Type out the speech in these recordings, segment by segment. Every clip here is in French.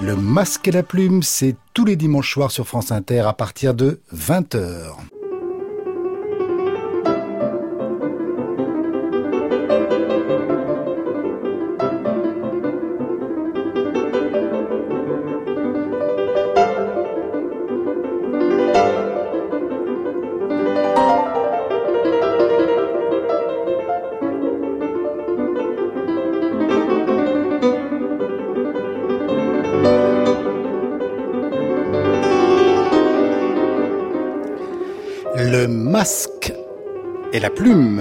Le Masque et la Plume, c'est tous les dimanches soirs sur France Inter à partir de 20h. Le Masque et la Plume.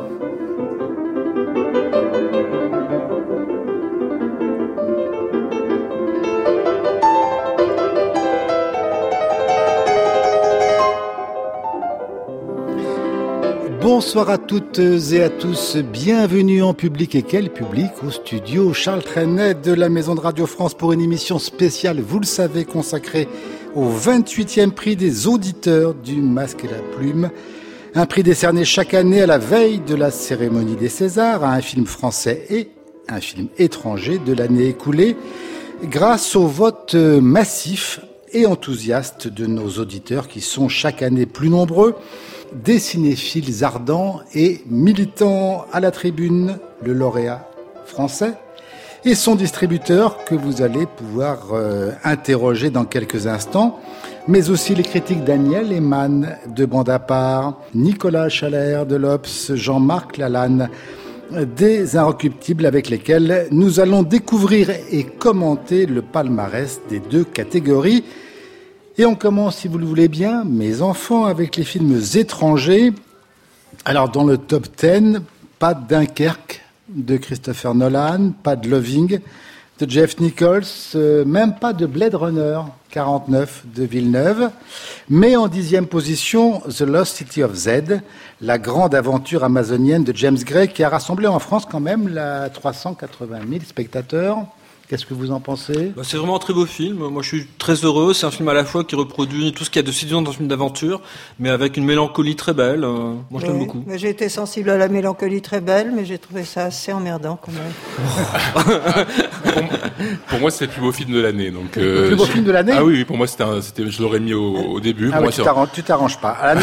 Bonsoir à toutes et à tous, bienvenue en public, et quel public, au studio Charles Trenet de la Maison de Radio France pour une émission spéciale, vous le savez, consacrée au 28e prix des auditeurs du Masque et la Plume. Un prix décerné chaque année à la veille de la cérémonie des Césars à un film français et un film étranger de l'année écoulée, grâce au vote massif et enthousiaste de nos auditeurs qui sont chaque année plus nombreux, des cinéphiles ardents et militants. À la tribune, le lauréat français et son distributeur que vous allez pouvoir interroger dans quelques instants, mais aussi les critiques Daniel Eman de Bande à part, Nicolas Chalère de l'Obs, Jean-Marc Lalanne des Inrecuptibles, avec lesquels nous allons découvrir et commenter le palmarès des deux catégories. Et on commence, si vous le voulez bien, mes enfants, avec les films étrangers. Alors dans le top 10, pas de Dunkerque de Christopher Nolan, pas de Loving de Jeff Nichols, même pas de Blade Runner 49 de Villeneuve, mais en 10e position, The Lost City of Z, la grande aventure amazonienne de James Gray, qui a rassemblé en France quand même 380 000 spectateurs. Qu'est-ce que vous en pensez ? C'est vraiment un très beau film. Moi, je suis très heureux. C'est un film à la fois qui reproduit tout ce qu'il y a de séduisant dans un film d'aventure, mais avec une mélancolie très belle. Moi, je l'aime beaucoup. J'ai été sensible à la mélancolie très belle, mais j'ai trouvé ça assez emmerdant quand même. Pour moi, c'est le plus beau film de l'année. Donc, le plus beau film de l'année ? Ah oui, pour moi, je l'aurais mis au début. Ah pour oui, moi, tu t'arranges pas. À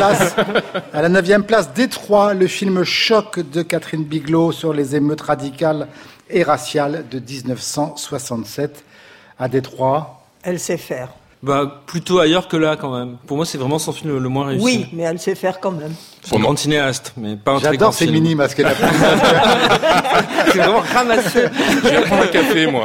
la 9e place, Détroit, le film choc de Catherine Biglow sur les émeutes radicales et raciale de 1967 à Détroit. Elle sait faire. Plutôt ailleurs que là, quand même. Pour moi, c'est vraiment son film le moins réussi. Oui, mais elle sait faire quand même. C'est une grande cinéaste, mais pas un très grand film. J'adore ces mini-masques. C'est vraiment ramassé. Je vais prendre un café, moi.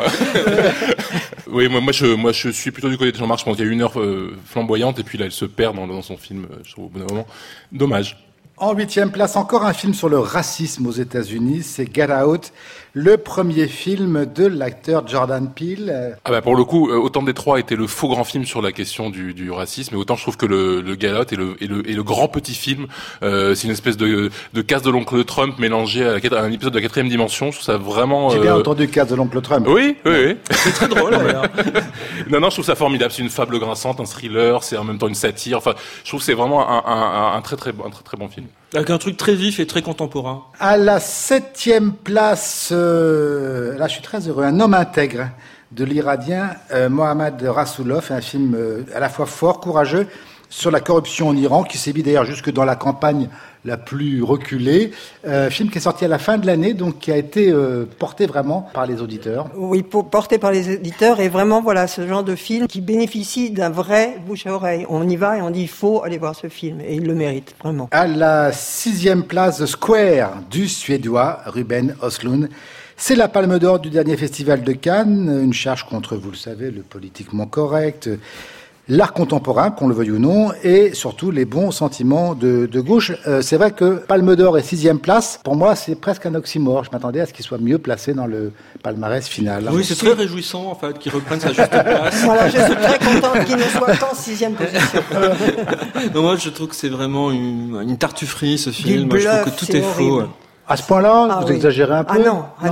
Oui, moi, je suis plutôt du côté de Jean-Marc. Je pense qu'il y a une heure flamboyante, et puis là, elle se perd dans son film, je trouve, au bout d'un moment. Dommage. En 8e place, encore un film sur le racisme aux États-Unis, c'est Get Out, le premier film de l'acteur Jordan Peele. Pour le coup, autant Détroit était le faux grand film sur la question du racisme, et autant je trouve que le Get Out est le grand petit film. C'est une espèce de casse de l'oncle Trump mélangé à un épisode de la 4e dimension. Je trouve ça vraiment... J'ai bien entendu casse de l'oncle Trump. Oui. C'est très drôle, d'ailleurs. Non, je trouve ça formidable. C'est une fable grinçante, un thriller, c'est en même temps une satire. Enfin, je trouve que c'est vraiment un très bon film. Avec un truc très vif et très contemporain. À la 7e place, là je suis très heureux, Un homme intègre de l'Iranien Mohammad Rasoulov, un film à la fois fort, courageux, sur la corruption en Iran, qui sévit d'ailleurs jusque dans la campagne la plus reculée. Film qui est sorti à la fin de l'année, donc qui a été porté vraiment par les auditeurs. Oui, porté par les auditeurs, et vraiment, voilà, ce genre de film qui bénéficie d'un vrai bouche à oreille. On y va et on dit, il faut aller voir ce film, et il le mérite, vraiment. À la 6e place, The Square, du Suédois Ruben Östlund. C'est la Palme d'Or du dernier festival de Cannes, une charge contre, vous le savez, le politiquement correct, l'art contemporain, qu'on le veuille ou non, et surtout les bons sentiments de gauche. C'est vrai que Palme d'Or et 6e place, pour moi, c'est presque un oxymore. Je m'attendais à ce qu'il soit mieux placé dans le palmarès final. Oui, c'est très réjouissant, en fait, qu'il reprenne sa juste place. Voilà, je suis très contente qu'il ne soit qu'en 6e position. Non, moi, je trouve que c'est vraiment une tartufferie, ce film. Je trouve que tout est faux. À ce point-là, vous exagérez un peu. Ah non.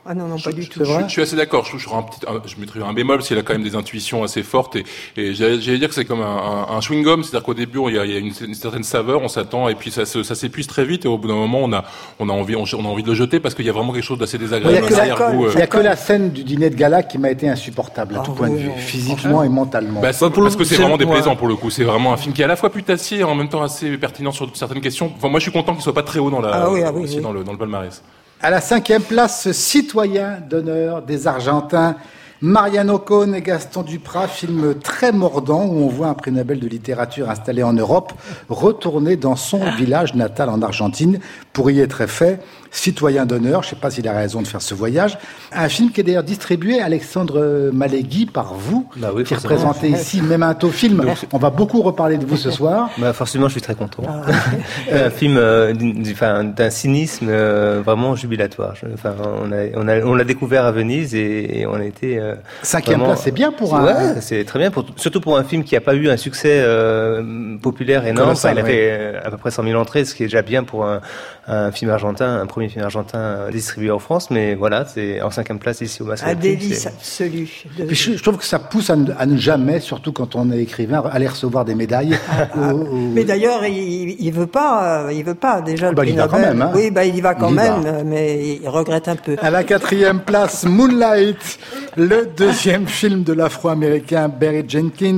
Ah non, pas du tout. Je suis assez d'accord. Je mettrais un bémol parce qu'il a quand même des intuitions assez fortes et j'allais dire que c'est comme un chewing-gum, c'est-à-dire qu'au début il y a une certaine saveur, on s'attend et puis ça s'épuise très vite et au bout d'un moment on a envie de le jeter parce qu'il y a vraiment quelque chose d'assez désagréable. Il y a que la scène du dîner de gala qui m'a été insupportable à tout point de vue, physiquement et mentalement. Parce que c'est vraiment déplaisant pour le coup. C'est vraiment un film qui est à la fois putassier et en même temps assez pertinent sur certaines questions. Enfin, moi je suis content qu'il soit pas très haut dans le palmarès. À la 5e place, Citoyen d'honneur des Argentins, Mariano Cohn et Gaston Duprat, film très mordant où on voit un prix Nobel de littérature installé en Europe retourner dans son village natal en Argentine pour y être fait citoyen d'honneur. Je ne sais pas s'il a raison de faire ce voyage. Un film qui est d'ailleurs distribué, Alexandre Malegui, par vous, qui représentez ici Memento Film. On va beaucoup reparler de vous ce soir. Forcément, je suis très content. Un film d'un cynisme vraiment jubilatoire. On l'a découvert à Venise et on a été... 5e place, c'est bien pour un... Ouais, c'est très bien, surtout pour un film qui n'a pas eu un succès populaire énorme. Il a fait à peu près 100 000 entrées, ce qui est déjà bien pour un film argentin, un premier film argentin distribué en France, mais voilà, c'est en 5e place ici au Masque. Un délice absolu. Je trouve que ça pousse à ne jamais, surtout quand on est écrivain, aller recevoir des médailles. Mais d'ailleurs, il veut pas déjà le prix il va Nobel. quand même, hein. Oui, il y va quand même, mais il regrette un peu. À la 4e place, Moonlight, le 2e film de l'Afro-américain Barry Jenkins.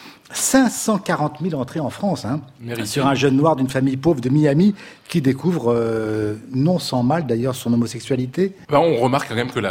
540 000 entrées en France, sur un jeune noir d'une famille pauvre de Miami qui découvre, non sans mal d'ailleurs, son homosexualité. On remarque quand même que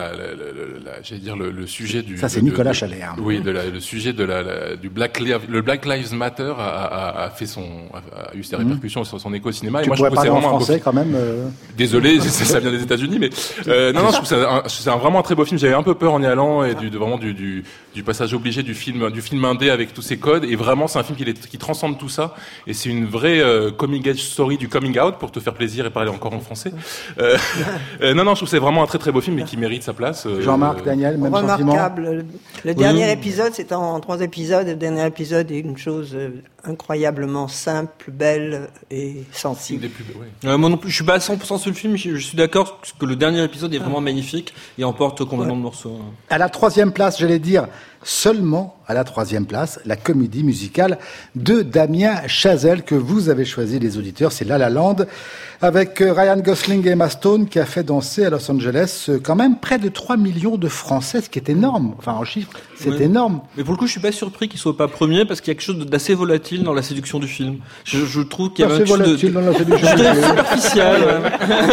le sujet du... Ça, c'est Nicolas Chalet. Oui, le sujet du Black Lives Matter a eu ses répercussions sur son écho au cinéma. Tu pourrais parler en français quand même. Désolé, ça vient des États-Unis, mais je trouve que c'est vraiment un très beau film. J'avais un peu peur en y allant et du passage obligé du film indé avec tous ses codes. Et vraiment, c'est un film qui transcende tout ça. Et c'est une vraie coming-out story du coming out, pour te faire plaisir et parler encore en français. Je trouve que c'est vraiment un très très beau film et qui mérite sa place. Jean-Marc, Daniel, même sentiment. Remarquable. Le dernier épisode, c'est en 3 épisodes. Le dernier épisode est une chose incroyablement simple, belle et sensible. Moi non plus, je suis pas à 100% sur le film. Je suis d'accord que le dernier épisode est vraiment magnifique et emporte complètement le morceau. À la 3e place, j'allais dire seulement à la 3e place, la comédie musicale de Damien Chazelle que vous avez choisi, les auditeurs, c'est La La Land, avec Ryan Gosling et Emma Stone qui a fait danser à Los Angeles quand même près de 3 millions de Français, ce qui est énorme. Enfin, en chiffres, c'est énorme. Mais pour le coup, je suis pas surpris qu'il soit pas premier parce qu'il y a quelque chose d'assez volatile dans la séduction du film. Je trouve qu'il y a quelque chose dans la séduction du film. Superficiel.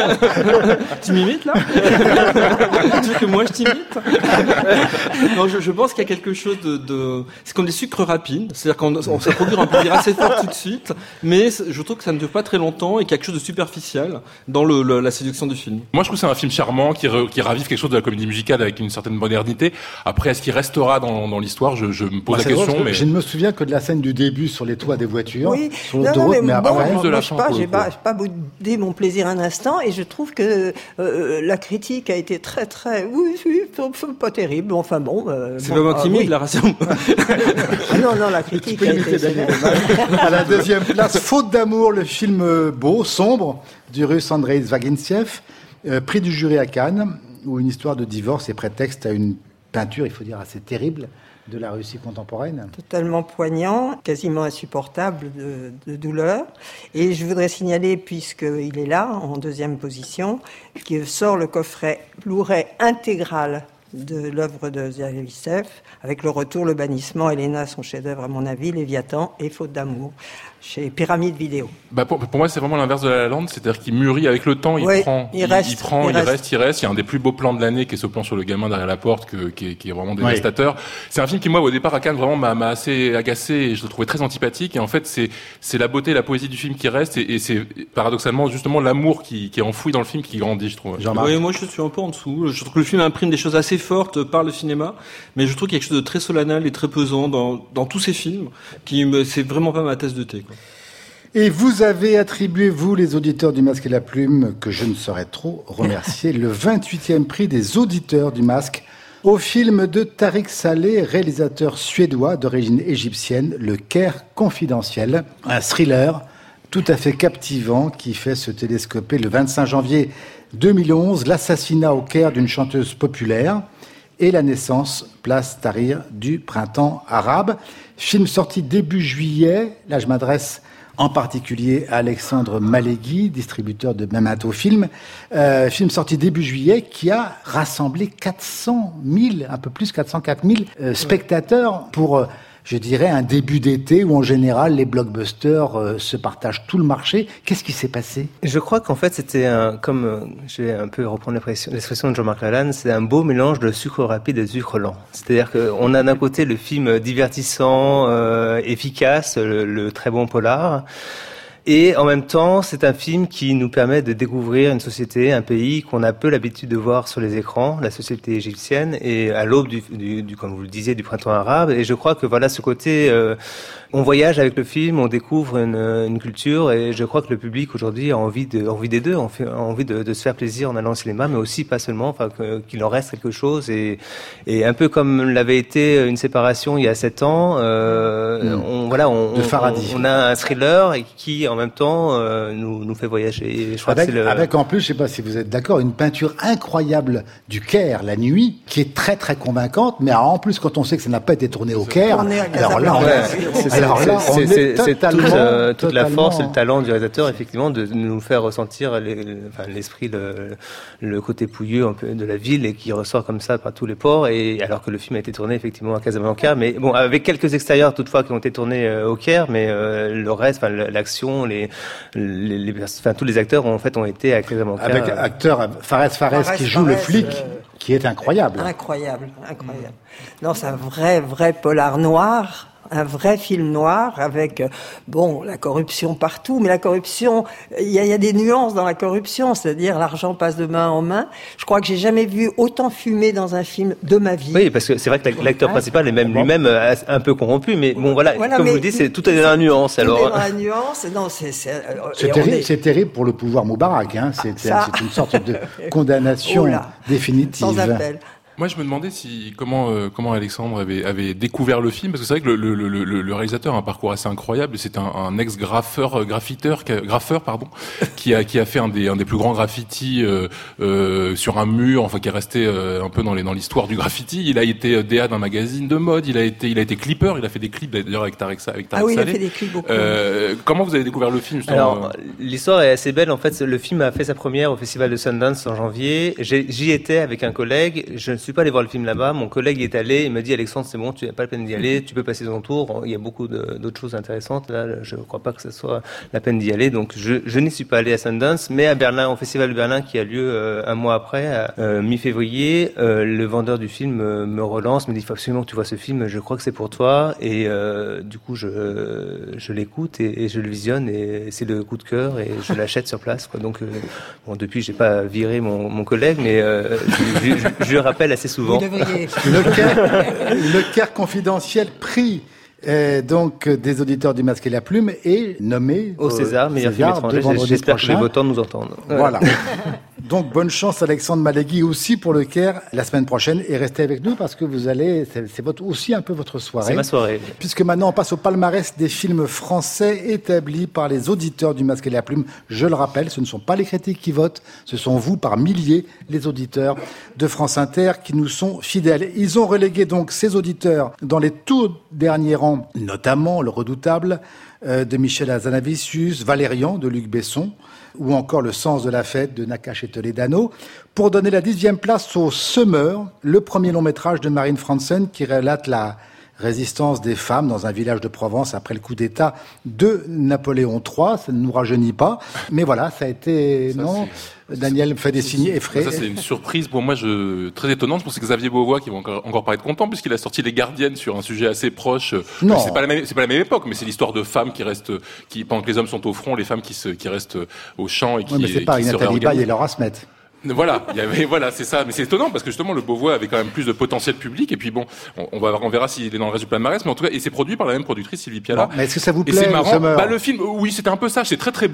Tu m'imites là? Tu veux que moi je t'imite? Non, je pense qu'il y a quelque chose c'est comme des sucres rapides, c'est-à-dire qu'on se procure un plaisir assez fort tout de suite, mais je trouve que ça ne dure pas très longtemps et qu'il y a quelque chose de superficiel dans la séduction du film. Moi, je trouve que c'est un film charmant qui ravive quelque chose de la comédie musicale avec une certaine modernité. Après, est-ce qu'il restera dans l'histoire? Je me pose la question. Mais je ne me souviens que de la scène du début sur les toits des voitures, sur l'autoroute, mais après, j'ai pas boudé mon plaisir un instant et je trouve que la critique a été très très pas terrible. Enfin bon. C'est vraiment timide la raison. Non, la critique a été À la 2e place, Faute d'amour, le film beau, sombre, du russe Andrei Zvagintsev, prix du jury à Cannes, où une histoire de divorce est prétexte à une peinture, il faut dire, assez terrible de la Russie contemporaine. Totalement poignant, quasiment insupportable de douleur. Et je voudrais signaler, puisqu'il est là, en 2e position, qu'il sort le coffret Blu-ray intégral de l'œuvre de Zvagintsev, avec Le Retour, Le Bannissement, Elena, son chef-d'œuvre à mon avis, Léviathan et Faute d'amour, chez Pyramide Vidéo. Pour moi, c'est vraiment l'inverse de La La Land, c'est-à-dire qu'il mûrit avec le temps, il reste. Il y a un des plus beaux plans de l'année qui est ce plan sur le gamin derrière la porte qui est vraiment dévastateur. C'est un film qui, moi, au départ, à Cannes, vraiment m'a assez agacé et je le trouvais très antipathique. Et en fait, c'est la beauté, la poésie du film qui reste et c'est paradoxalement justement l'amour qui est enfoui dans le film qui grandit, je trouve. Oui, moi, je suis un peu en dessous. Je trouve que le film imprime des choses assez fortes par le cinéma, mais je trouve qu'il y a quelque chose de très solennel et très pesant dans tous ces films c'est vraiment pas ma tasse de thé, quoi. Et vous avez attribué, vous, les auditeurs du Masque et la Plume, que je ne saurais trop remercier, le 28e prix des auditeurs du Masque au film de Tariq Saleh, réalisateur suédois d'origine égyptienne, Le Caire confidentiel, un thriller tout à fait captivant qui fait se télescoper le 25 janvier 2011, l'assassinat au Caire d'une chanteuse populaire et la naissance, place Tahrir, du printemps arabe. Film sorti début juillet. Là, je m'adresse en particulier à Alexandre Mallegui, distributeur de Memento Film. Film sorti début juillet qui a rassemblé 400 000, un peu plus, 404 000 spectateurs pour... je dirais, un début d'été où, en général, les blockbusters se partagent tout le marché. Qu'est-ce qui s'est passé ? Je crois qu'en fait, c'était je vais un peu reprendre l'expression de Jean-Marc Lalanne, c'est un beau mélange de sucre rapide et de sucre lent. C'est-à-dire qu'on a d'un côté le film divertissant, efficace, le très bon polar. Et en même temps, c'est un film qui nous permet de découvrir une société, un pays qu'on a peu l'habitude de voir sur les écrans, la société égyptienne, et à l'aube du comme vous le disiez, du printemps arabe. Et je crois que voilà, ce côté, on voyage avec le film, on découvre une culture, et je crois que le public aujourd'hui a envie des deux, a envie de se faire plaisir en allant au cinéma, mais aussi pas seulement, enfin qu'il en reste quelque chose. Et un peu comme l'avait été une séparation il y a 7 ans, on a un thriller et qui en même temps nous fait voyager. Je crois avec en plus, je sais pas si vous êtes d'accord, une peinture incroyable du Caire la nuit, qui est très très convaincante. Mais en plus, quand on sait que ça n'a pas été tourné au Caire, alors là, c'est toute la force et le talent du réalisateur, effectivement, de nous faire ressentir l'esprit, le côté pouilleux un peu de la ville, et qui ressort comme ça par tous les ports. Et alors que le film a été tourné effectivement à Casablanca, mais bon, avec quelques extérieurs toutefois qui ont été tournés au Caire, mais le reste, l'action, tous les acteurs ont été à Casablanca. Avec acteur Fares qui joue le flic, qui est incroyable. Incroyable. Non, c'est un vrai polar noir. Un vrai film noir avec, la corruption partout, mais la corruption, il y a des nuances dans la corruption, c'est-à-dire l'argent passe de main en main. Je crois que j'ai jamais vu autant fumer dans un film de ma vie. Oui, parce que c'est vrai que l'acteur principal est même lui-même un peu corrompu, mais bon voilà, comme vous le dites, tout est dans la nuance. Alors. Tout est dans la nuance. Non, c'est terrible pour le pouvoir Moubarak, hein. C'est une sorte de condamnation définitive. Sans appel. Moi, je me demandais comment Alexandre avait découvert le film, parce que c'est vrai que le réalisateur a un parcours assez incroyable. C'est un ex-graffeur, qui a fait un des plus grands graffitis sur un mur, enfin qui est resté un peu dans l'histoire du graffiti. Il a été DA d'un magazine de mode. Il a été clipper. Il a fait des clips d'ailleurs avec Tarek Saleh. Ah oui, il a fait des clips beaucoup. Comment vous avez découvert le film, justement? Alors, l'histoire est assez belle. En fait, le film a fait sa première au Festival de Sundance en janvier. J'y étais avec un collègue. Je ne suis pas allé voir le film là-bas. Mon collègue y est allé. Il m'a dit, Alexandre, c'est bon, tu n'as pas la peine d'y aller. Tu peux passer ton tour. Il y a beaucoup d'autres choses intéressantes. Là, je ne crois pas que ce soit la peine d'y aller. Donc, je n'y suis pas allé à Sundance, mais à Berlin, au Festival de Berlin, qui a lieu un mois après, mi-février, le vendeur du film me relance, me dit, il faut absolument que tu vois ce film. Je crois que c'est pour toi. Et du coup, je l'écoute et je le visionne, et c'est le coup de cœur, et je l'achète sur place, quoi. Donc, depuis, j'ai pas viré mon collègue, mais je le rappelle assez souvent. Vous devriez. Le Caire confidentiel prix donc des auditeurs du Masque et la Plume est nommé au César, meilleur film étranger. J'espère que les votants nous entendent. Voilà. Donc bonne chance Alexandre Mallegui aussi pour le Caire la semaine prochaine, et restez avec nous parce que c'est aussi un peu votre soirée. C'est ma soirée. Puisque maintenant on passe au palmarès des films français établis par les auditeurs du Masque et la Plume. Je le rappelle, ce ne sont pas les critiques qui votent, ce sont vous par milliers, les auditeurs de France Inter, qui nous sont fidèles. Ils ont relégué donc ces auditeurs dans les tout derniers rangs, notamment le redoutable de Michel Hazanavicius, Valérian de Luc Besson, ou encore Le sens de la fête de Nakache et Toledano, pour donner la 10e place au Semeur, le premier long métrage de Marine Franzen qui relate la résistance des femmes dans un village de Provence après le coup d'État de Napoléon III. Ça ne nous rajeunit pas, mais voilà, ça a été... Daniel me fait des signes effrayés. Ça, c'est une surprise pour moi, très étonnante. Je pense que Xavier Beauvois qui va encore pas être content, puisqu'il a sorti Les Gardiennes sur un sujet assez proche. Non. C'est pas la même époque, mais c'est l'histoire de femmes pendant que les hommes sont au front, les femmes qui restent au champ et qui. Oui, mais c'est pas une Nathalie Baye et Laura Smet. Voilà, c'est ça, mais c'est étonnant parce que justement le Beauvois avait quand même plus de potentiel public, et puis bon, on verra s'il est dans le reste du palmarès, mais en tout cas, et c'est produit par la même productrice, Sylvie Piala. Mais est-ce que ça vous plaît? Et c'est marrant. Le film, oui, c'était un peu ça, c'est très très beau.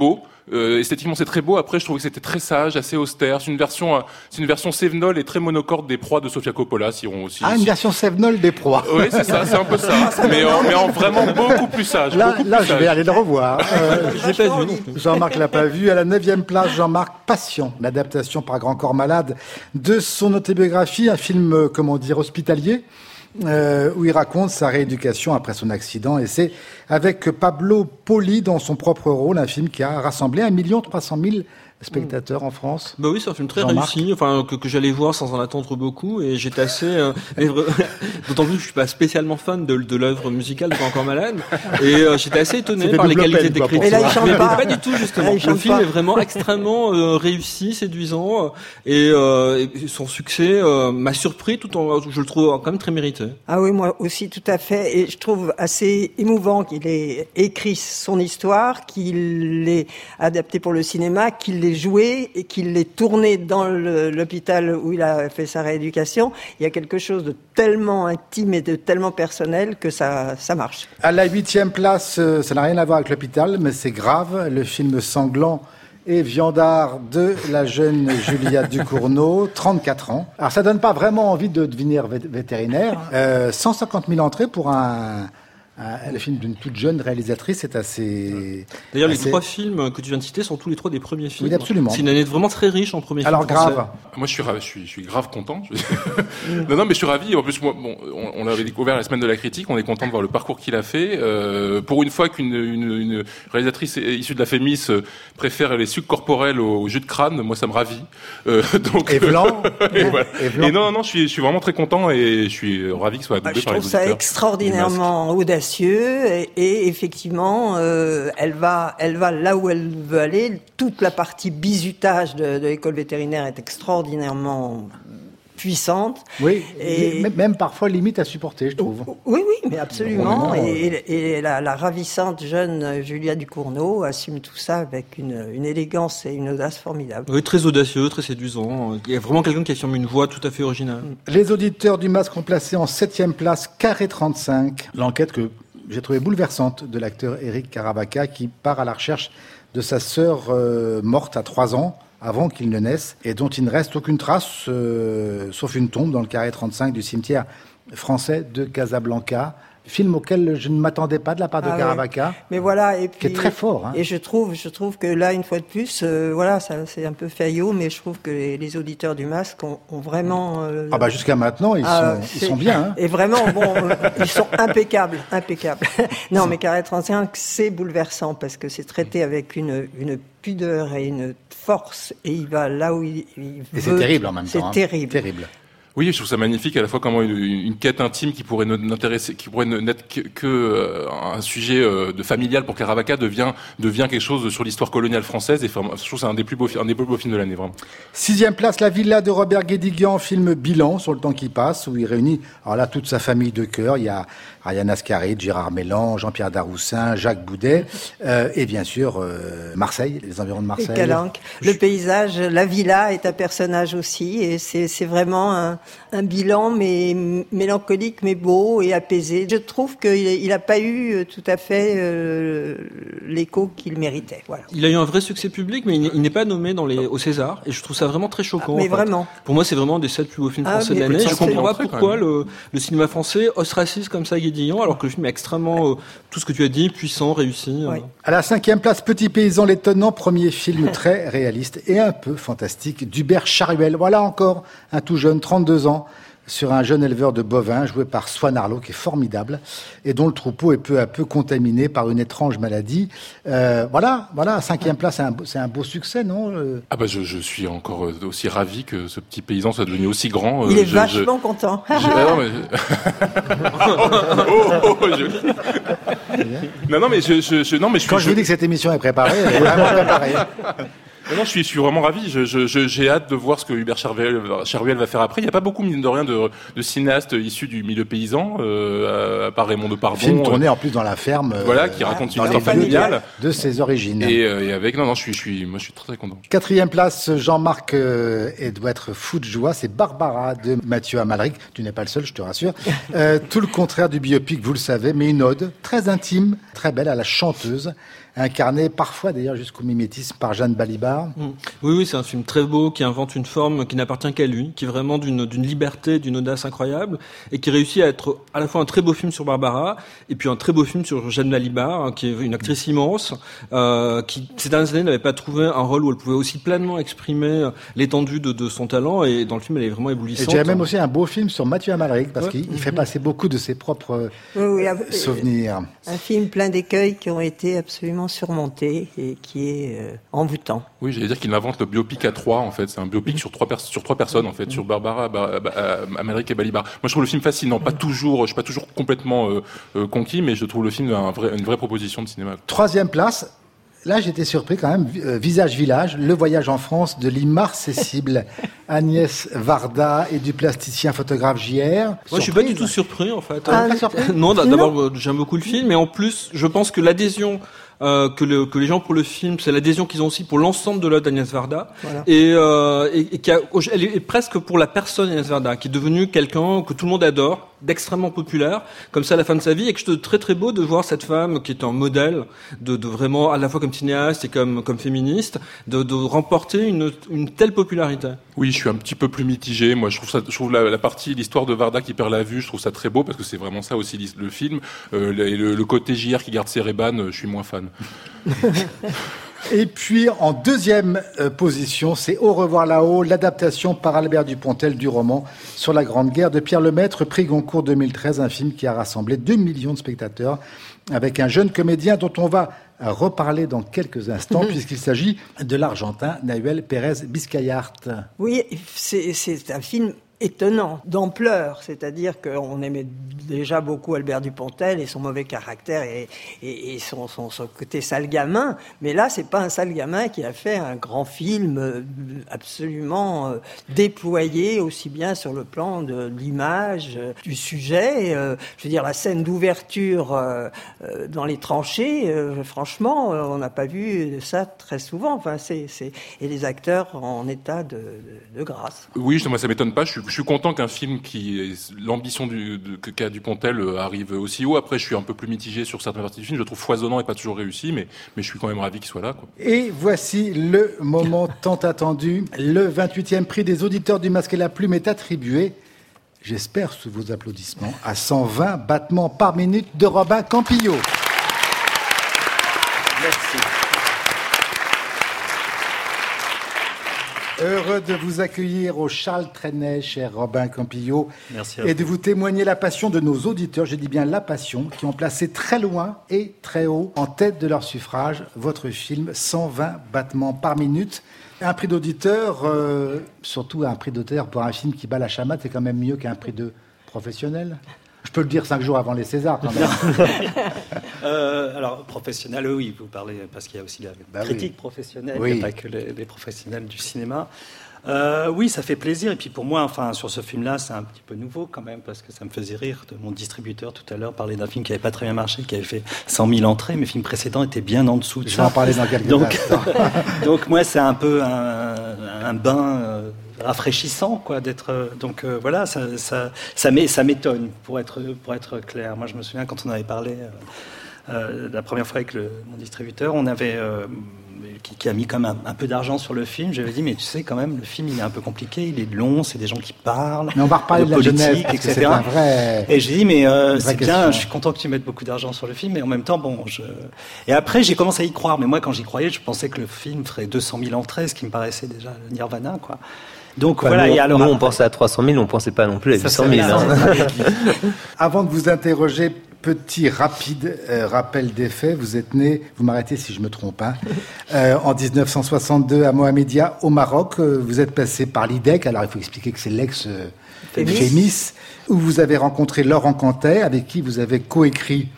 esthétiquement c'est très beau. Après, je trouve que c'était très sage, assez austère. C'est une version Sevenol et très monocorde des Proies de Sofia Coppola. Une version Sevenol des Proies. Oui, c'est ça, c'est un peu ça. mais en vraiment beaucoup plus sage. Là, je vais aller le revoir. Je l'ai pas vu. Jean-Marc l'a pas vu. À la 9e place, Jean-Marc, Passion, l'adaptation par Grand Corps Malade de son autobiographie, un film, hospitalier, où il raconte sa rééducation après son accident. Et c'est avec Pablo Poli dans son propre rôle, un film qui a rassemblé 1 300 000 spectateurs en France. Bah oui, c'est un film très Jean-Marc. réussi, que j'allais voir sans en attendre beaucoup, et j'étais assez, d'autant plus que je suis pas spécialement fan de l'œuvre musicale de Grand Corps Malade, et j'étais assez étonné par les qualités d'écriture. Et là, il chante mais pas. pas du tout, justement. Le film est vraiment extrêmement réussi, séduisant, et son succès m'a surpris, je le trouve quand même très mérité. Ah oui, moi aussi, tout à fait. Et je trouve assez émouvant qu'il ait écrit son histoire, qu'il l'ait adapté pour le cinéma, qu'il l'ait joué et qu'il l'ait tourné dans l'hôpital où il a fait sa rééducation. Il y a quelque chose de tellement intime et de tellement personnel que ça marche. À la 8e place, ça n'a rien à voir avec l'hôpital, mais c'est grave, le film sanglant et viandard de la jeune Julia Ducournau, 34 ans. Alors ça donne pas vraiment envie de devenir vétérinaire. 150 000 entrées pour le film d'une toute jeune réalisatrice, c'est assez... D'ailleurs, les 3 films que tu viens de citer sont tous les 3 des premiers films. Oui, absolument. C'est une année vraiment très riche en premiers films. Alors, grave. Moi, je suis grave content. Non, mais je suis ravi. En plus, on l'avait découvert la semaine de la critique. On est content de voir le parcours qu'il a fait. Pour une fois qu'une réalisatrice issue de la Fémis préfère les sucs corporels au jus de crâne, moi, ça me ravit. Et blanc. Et non, je suis vraiment très content et je suis ravi que ce soit doublé par les auditeurs. Je trouve ça extraordinairement audacieux et effectivement, elle va là où elle veut aller. Toute la partie bizutage de l'école vétérinaire est extraordinairement puissante. Oui, et même parfois limite à supporter, je trouve. Oui, mais absolument. Et la ravissante jeune Julia Ducournau assume tout ça avec une élégance et une audace formidables. Oui, très audacieux, très séduisant. Il y a vraiment quelqu'un qui affirme une voix tout à fait originale. Les auditeurs du Masque ont placé en 7e place Carré 35, l'enquête que j'ai trouvée bouleversante de l'acteur Éric Caravaca qui part à la recherche de sa sœur morte à 3 ans, avant qu'il ne naisse, et dont il ne reste aucune trace, sauf une tombe dans le carré 35 du cimetière français de Casablanca. Film auquel je ne m'attendais pas de la part de Caravaca. Ouais. Mais voilà, et puis, qui est très fort. Et je trouve que là, une fois de plus, ça, c'est un peu faillot, mais je trouve que les auditeurs du Masque ont vraiment... jusqu'à maintenant, ils sont bien. Hein. Et vraiment, ils sont impeccables. Non, mais Carré 35, c'est bouleversant, parce que c'est traité avec une pudeur et une force, et il va là où il veut. Et c'est terrible en même temps. C'est terrible. Oui, je trouve ça magnifique à la fois comment une quête intime qui pourrait n'intéresser, qui pourrait n'être que un sujet de familial pour Caravaca devient quelque chose sur l'histoire coloniale française, et je trouve que c'est un des plus beaux films de l'année, vraiment. 6e place, La Villa de Robert Guédiguian, film bilan sur le temps qui passe, où il réunit toute sa famille de cœur. Il y a Ariane Ascaride, Gérard Mélan, Jean-Pierre Daroussin, Jacques Boudet, et bien sûr Marseille, les environs de Marseille. Et Calanque. Le paysage, la villa est un personnage aussi, et c'est vraiment un bilan, mais mélancolique, mais beau et apaisé. Je trouve qu'il n'a pas eu tout à fait l'écho qu'il méritait. Voilà. Il a eu un vrai succès public, mais il n'est pas nommé au César, et je trouve ça vraiment très choquant. Mais vraiment. Pour moi, c'est vraiment des 7 plus beaux films français de l'année. Je comprends pas pourquoi le cinéma français ostracise comme ça Guédiguian, alors que le film est extrêmement, tout ce que tu as dit, puissant, réussi. Oui. À la 5e place, Petit paysan l'étonnant, premier film très réaliste et un peu fantastique d'Hubert Charuel. Voilà encore un tout jeune, 32 ans, sur un jeune éleveur de bovins joué par Swan Arlo, qui est formidable, et dont le troupeau est peu à peu contaminé par une étrange maladie. Voilà, 5e place, c'est un beau succès, non je suis encore aussi ravi que ce petit paysan soit devenu aussi grand. Il est vachement content. Non, mais je Quand je vous dis que cette émission est préparée, elle est vraiment préparée. Non, je suis vraiment ravi. J'ai hâte de voir ce que Hubert Cheruel va faire après. Il n'y a pas beaucoup, mine de rien, de cinéastes issus du milieu paysan, à part Raymond Depardon. Film tourné en plus dans la ferme. Voilà, qui raconte une histoire familiale de ses origines. Et avec, moi, je suis très très content. 4e place, Jean-Marc doit être fou de joie. C'est Barbara de Mathieu Amalric. Tu n'es pas le seul, je te rassure. Tout le contraire du biopic, vous le savez, mais une ode très intime, très belle à la chanteuse, incarnée parfois d'ailleurs jusqu'au mimétisme par Jeanne Balibar. Oui, c'est un film très beau qui invente une forme qui n'appartient qu'à lui, qui est vraiment d'une liberté, d'une audace incroyable, et qui réussit à être à la fois un très beau film sur Barbara et puis un très beau film sur Jeanne Balibar, qui est une actrice immense, qui ces dernières années n'avait pas trouvé un rôle où elle pouvait aussi pleinement exprimer l'étendue de son talent, et dans le film elle est vraiment éblouissante. Et j'ai même aussi un beau film sur Mathieu Amalric, parce qu'il fait passer beaucoup de ses propres souvenirs. Un film plein d'écueils qui ont été absolument surmonté et qui est envoûtant. Oui, j'allais dire qu'il invente le biopic à 3, en fait. C'est un biopic sur trois personnes, en fait, sur Barbara, Amalric et Balibar. Moi, je trouve le film fascinant. Je suis pas toujours complètement conquis, mais je trouve le film une vraie proposition de cinéma. 3e place. Là, j'étais surpris quand même. Visage Village, le voyage en France de l'immarcessible Agnès Varda et du plasticien photographe JR. Moi, je suis pas du tout surpris, en fait. Pas surpris ? Non, d'abord, j'aime beaucoup le film, et en plus, je pense que l'adhésion que les gens pour le film, c'est l'adhésion qu'ils ont aussi pour l'ensemble de l'œuvre d'Agnès Varda, voilà. Et elle est presque pour la personne Agnès Varda, qui est devenue quelqu'un que tout le monde adore, d'extrêmement populaire, comme ça à la fin de sa vie, et que je trouve très très beau de voir cette femme qui est un modèle de vraiment à la fois comme cinéaste et comme féministe, de remporter une telle popularité. Oui, je suis un petit peu plus mitigé. Moi, je trouve la partie, l'histoire de Varda qui perd la vue, je trouve ça très beau parce que c'est vraiment ça aussi le film. Le côté JR qui garde ses Ray-Ban, je suis moins fan. Et puis, en 2e position, c'est Au revoir là-haut, l'adaptation par Albert Dupontel du roman sur la Grande Guerre de Pierre Lemaître, prix Goncourt 2013, un film qui a rassemblé 2 millions de spectateurs, avec un jeune comédien dont on va reparler dans quelques instants, puisqu'il s'agit de l'Argentin Nahuel Pérez Biscayart. Oui, c'est un film étonnant, d'ampleur, c'est-à-dire qu'on aimait déjà beaucoup Albert Dupontel et son mauvais caractère et son côté sale gamin, mais là c'est pas un sale gamin qui a fait un grand film absolument déployé aussi bien sur le plan de l'image, du sujet, je veux dire la scène d'ouverture dans les tranchées, franchement on n'a pas vu ça très souvent, enfin et les acteurs en état de grâce. Oui, moi ça m'étonne pas, je suis content qu'un film l'ambition qu'a Dupontel arrive aussi haut. Après, je suis un peu plus mitigé sur certaines parties du film. Je le trouve foisonnant et pas toujours réussi, mais je suis quand même ravi qu'il soit là, quoi. Et voici le moment tant attendu. Le 28e prix des auditeurs du Masque et la Plume est attribué, j'espère sous vos applaudissements, à 120 battements par minute de Robin Campillo. Merci. Heureux de vous accueillir au Charles Trenet, cher Robin Campillo. Merci. Et de vous témoigner la passion de nos auditeurs, je dis bien la passion, qui ont placé très loin et très haut, en tête de leur suffrage, votre film 120 battements par minute. Un prix d'auditeur, surtout un prix d'auteur pour un film qui bat la chamade, c'est quand même mieux qu'un prix de professionnel. Je peux le dire 5 jours avant les Césars, quand même. Alors, professionnel, oui, vous parlez, parce qu'il y a aussi la critique professionnelle, il n'y a pas que les professionnels du cinéma. Oui, ça fait plaisir. Et puis pour moi, enfin, sur ce film-là, c'est un petit peu nouveau quand même, parce que ça me faisait rire de mon distributeur tout à l'heure parler d'un film qui n'avait pas très bien marché, qui avait fait 100 000 entrées. Mes films précédents étaient bien en dessous de ça. Je vais en parler dans quelques instants. Donc moi, c'est un peu un bain rafraîchissant, quoi, d'être. Donc voilà, ça m'étonne, pour être clair. Moi, je me souviens quand on avait parlé la première fois avec mon distributeur, on avait qui a mis quand même un peu d'argent sur le film. J'avais dit, mais tu sais, quand même, le film, il est un peu compliqué, il est long, c'est des gens qui parlent. Mais on va reparler de la politique, jeunesse, etc. C'est un vrai. Et j'ai dit, mais c'est question. bien, je suis content que tu mettes beaucoup d'argent sur le film, mais en même temps, bon, Et après, j'ai commencé à y croire. Mais moi, quand j'y croyais, je pensais que le film ferait 200 000 entrées, ce qui me paraissait déjà le nirvana, quoi. Donc voilà. Nous, et alors, on pensait à 300 000, on pensait pas non plus à 800 000. Avant de vous interroger, petit rapide rappel des faits. Vous êtes né, vous m'arrêtez si je me trompe, en 1962 à Mohamedia, au Maroc. Vous êtes passé par l'IDEC, alors il faut expliquer que c'est l'ex-Fémis, où vous avez rencontré Laurent Cantet, avec qui vous avez coécrit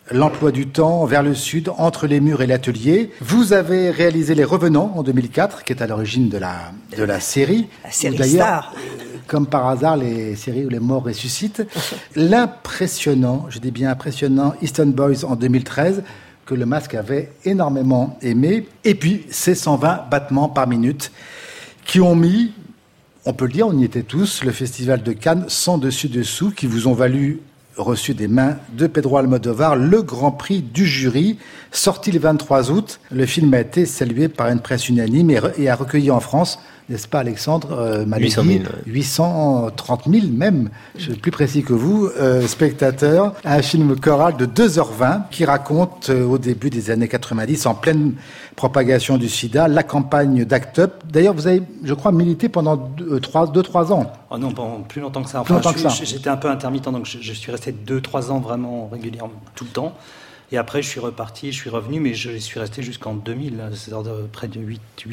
l'emploi du temps vers le sud, entre les murs et l'atelier. Vous avez réalisé Les Revenants en 2004, qui est à l'origine de la série. La série d'ailleurs, star. Comme par hasard, les séries où les morts ressuscitent. L'impressionnant, je dis bien impressionnant, Easton Boys en 2013, que Le Masque avait énormément aimé. Et puis, ces 120 battements par minute qui ont mis, on peut le dire, on y était tous, le Festival de Cannes sans dessus-dessous, qui vous ont valu, reçu des mains de Pedro Almodovar, le Grand Prix du jury. Sorti le 23 août, le film a été salué par une presse unanime et a recueilli en France, n'est-ce pas Alexandre, 800 000, 830 000 même, je suis plus précis que vous, spectateurs. Un film choral de 2h20 qui raconte au début des années 90, en pleine propagation du sida, la campagne d'Act Up. D'ailleurs, vous avez, je crois, milité pendant 2-3 ans. Oh non, plus longtemps que ça. Enfin, j'étais un peu intermittent, donc je suis resté 2-3 ans vraiment régulièrement, tout le temps. Et après, je suis reparti, je suis revenu, mais je suis resté jusqu'en 2000, c'est-à-dire près de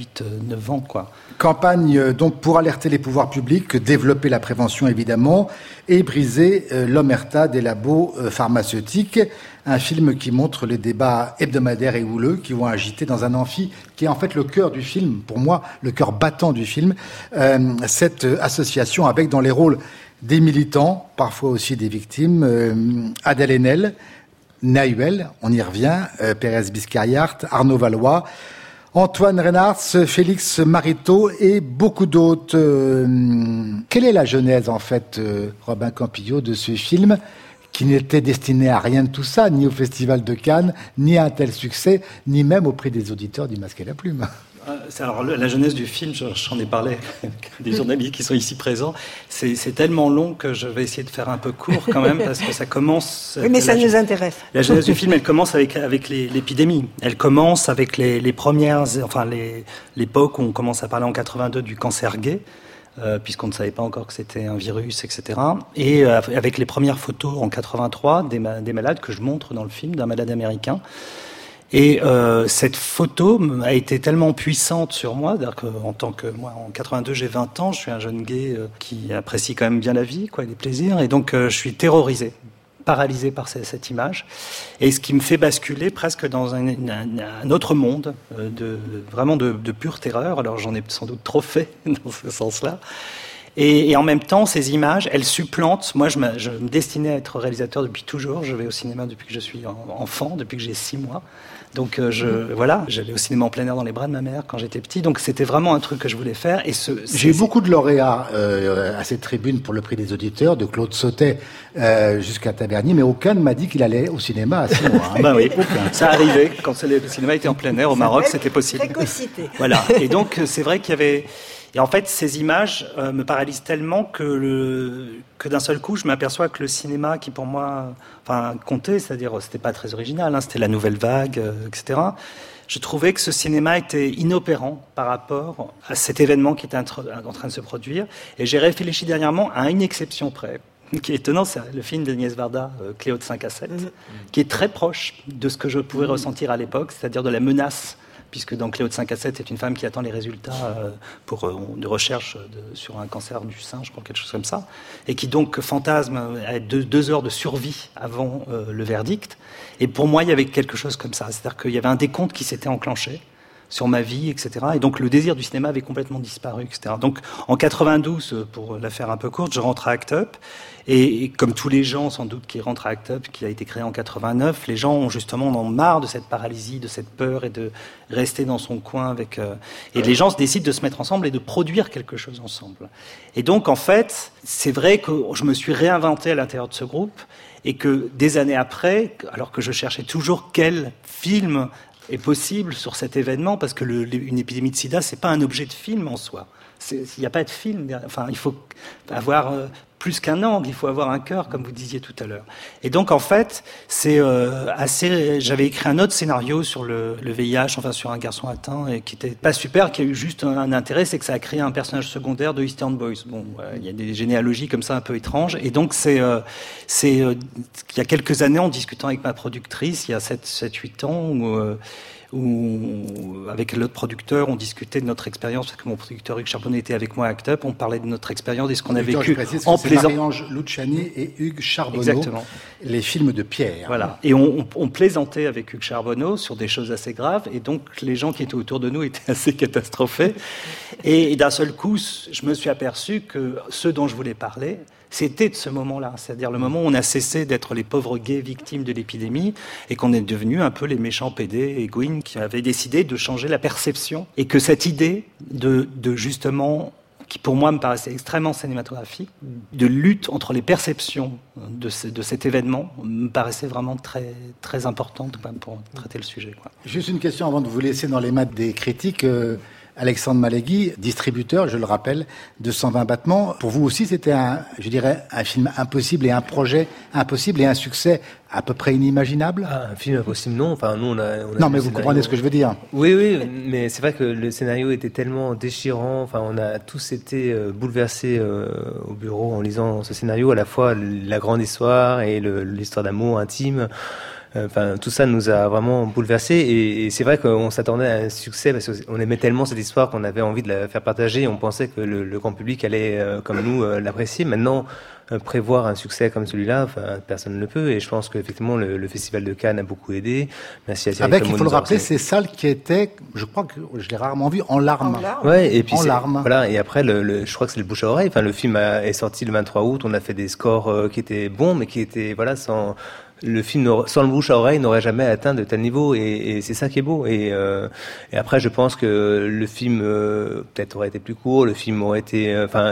9 ans, quoi. Campagne donc pour alerter les pouvoirs publics, développer la prévention évidemment, et briser l'omerta des labos pharmaceutiques. Un film qui montre les débats hebdomadaires et houleux qui vont agiter dans un amphi, qui est en fait le cœur du film, pour moi, le cœur battant du film. Cette association avec dans les rôles des militants, parfois aussi des victimes, Adèle Haenel, Nahuel, on y revient, Pérez Biscayart, Arnaud Valois, Antoine Reynards, Félix Marito et beaucoup d'autres. Quelle est la genèse, en fait, Robin Campillo, de ce film qui n'était destiné à rien de tout ça, ni au Festival de Cannes, ni à un tel succès, ni même au prix des auditeurs du Masque et la Plume? Alors, la jeunesse du film, j'en ai parlé avec des journalistes qui sont ici présents, c'est tellement long que je vais essayer de faire un peu court quand même, parce que ça commence... Oui, mais ça nous intéresse. La genèse du film, elle commence avec l'épidémie. Elle commence avec les premières... Enfin, l'époque où on commence à parler en 82 du cancer gay, puisqu'on ne savait pas encore que c'était un virus, etc. Et avec les premières photos en 83 des malades que je montre dans le film, d'un malade américain. Et cette photo a été tellement puissante sur moi, c'est-à-dire qu'en tant que moi en 82 j'ai 20 ans, je suis un jeune gay qui apprécie quand même bien la vie, quoi, les plaisirs, et donc je suis terrorisé, paralysé par cette image, et ce qui me fait basculer presque dans un autre monde, vraiment de pure terreur. Alors j'en ai sans doute trop fait dans ce sens-là. Et en même temps, ces images, elles supplantent. Moi, je me destinais à être réalisateur depuis toujours. Je vais au cinéma depuis que je suis enfant, depuis que j'ai 6 mois. Donc voilà, j'allais au cinéma en plein air dans les bras de ma mère quand j'étais petit. Donc c'était vraiment un truc que je voulais faire. Et j'ai eu beaucoup de lauréats à cette tribune pour le prix des auditeurs, de Claude Sautet jusqu'à Tavernier, mais aucun ne m'a dit qu'il allait au cinéma à 6 mois. Hein. Ben oui, ça arrivait quand le cinéma était en plein air au Maroc, c'était possible. Précocité. Voilà. Et donc c'est vrai qu'il y avait. Et en fait, ces images me paralysent tellement que d'un seul coup, je m'aperçois que le cinéma, qui pour moi, comptait, c'est-à-dire c'était pas très original, hein, c'était la nouvelle vague, etc. Je trouvais que ce cinéma était inopérant par rapport à cet événement qui était en train de se produire. Et j'ai réfléchi dernièrement à une exception près. Qui est étonnant, c'est le film d'Agnès Varda, Cléo de 5 à 7, qui est très proche de ce que je pouvais ressentir à l'époque, c'est-à-dire de la menace, puisque dans Cléo de 5 à 7, c'est une femme qui attend les résultats de recherche sur un cancer du sein, je crois, quelque chose comme ça, et qui donc fantasme à 2 heures de survie avant le verdict. Et pour moi, il y avait quelque chose comme ça, c'est-à-dire qu'il y avait un décompte qui s'était enclenché sur ma vie, etc. Et donc le désir du cinéma avait complètement disparu, etc. Donc en 92, pour la faire un peu courte, je rentre à Act Up. Et comme tous les gens, sans doute, qui rentrent à Act Up, qui a été créé en 89, les gens ont justement marre de cette paralysie, de cette peur et de rester dans son coin avec... Et les gens se décident de se mettre ensemble et de produire quelque chose ensemble. Et donc, en fait, c'est vrai que je me suis réinventé à l'intérieur de ce groupe et que des années après, alors que je cherchais toujours quel film est possible sur cet événement, parce que une épidémie de sida, c'est pas un objet de film en soi. Il n'y a pas de film. Enfin, il faut avoir plus qu'un angle, il faut avoir un cœur, comme vous disiez tout à l'heure. Et donc, en fait, c'est j'avais écrit un autre scénario sur le VIH, enfin sur un garçon atteint, et qui était pas super, qui a eu juste un intérêt, c'est que ça a créé un personnage secondaire de Eastern Boys. Bon, il y a des généalogies comme ça un peu étranges. Et donc, il y a quelques années, en discutant avec ma productrice, il y a 7-8 ans, où où avec l'autre producteur, on discutait de notre expérience, parce que mon producteur Hugues Charbonneau était avec moi à ACT UP, on parlait de notre expérience et ce qu'on a vécu en plaisant. Marie-Ange Luciani et Hugues Charbonneau. Exactement. Les films de Pierre. Voilà. Et on plaisantait avec Hugues Charbonneau sur des choses assez graves, et donc les gens qui étaient autour de nous étaient assez catastrophés. Et d'un seul coup, je me suis aperçu que ce dont je voulais parler, c'était de ce moment-là, c'est-à-dire le moment où on a cessé d'être les pauvres gays victimes de l'épidémie et qu'on est devenu un peu les méchants pédés égoïnes qui avaient décidé de changer la perception. Et que cette idée de justement, qui pour moi me paraissait extrêmement cinématographique, de lutte entre les perceptions de cet événement, me paraissait vraiment très, très importante pour traiter le sujet, quoi. Juste une question avant de vous laisser dans les mains des critiques. Alexandre Malegui, distributeur, je le rappelle, de 120 battements. Pour vous aussi, c'était un film impossible et un projet impossible et un succès à peu près inimaginable. Un film impossible, non. Enfin, nous, on a non, mais vous comprenez ce que je veux dire. Oui, mais c'est vrai que le scénario était tellement déchirant. Enfin, on a tous été bouleversés au bureau en lisant ce scénario, à la fois la grande histoire et l'histoire d'amour intime. Enfin, tout ça nous a vraiment bouleversés et c'est vrai qu'on s'attendait à un succès parce qu'on aimait tellement cette histoire qu'on avait envie de la faire partager et on pensait que le grand public allait, comme nous, l'apprécier. Maintenant, prévoir un succès comme celui-là, enfin, personne ne le peut et je pense qu'effectivement le Festival de Cannes a beaucoup aidé. Merci à Thierry Avec, il faut le rappeler, ces salles qui étaient, je crois que je l'ai rarement vu, en larmes. Ouais, et puis en larmes. Voilà, et après, je crois que c'est le bouche à oreille. Enfin, le film est sorti le 23 août, on a fait des scores qui étaient bons, mais qui étaient, voilà, le film sans le bouche à oreille n'aurait jamais atteint de tel niveau et c'est ça qui est beau et après je pense que le film peut-être aurait été plus court, le film aurait été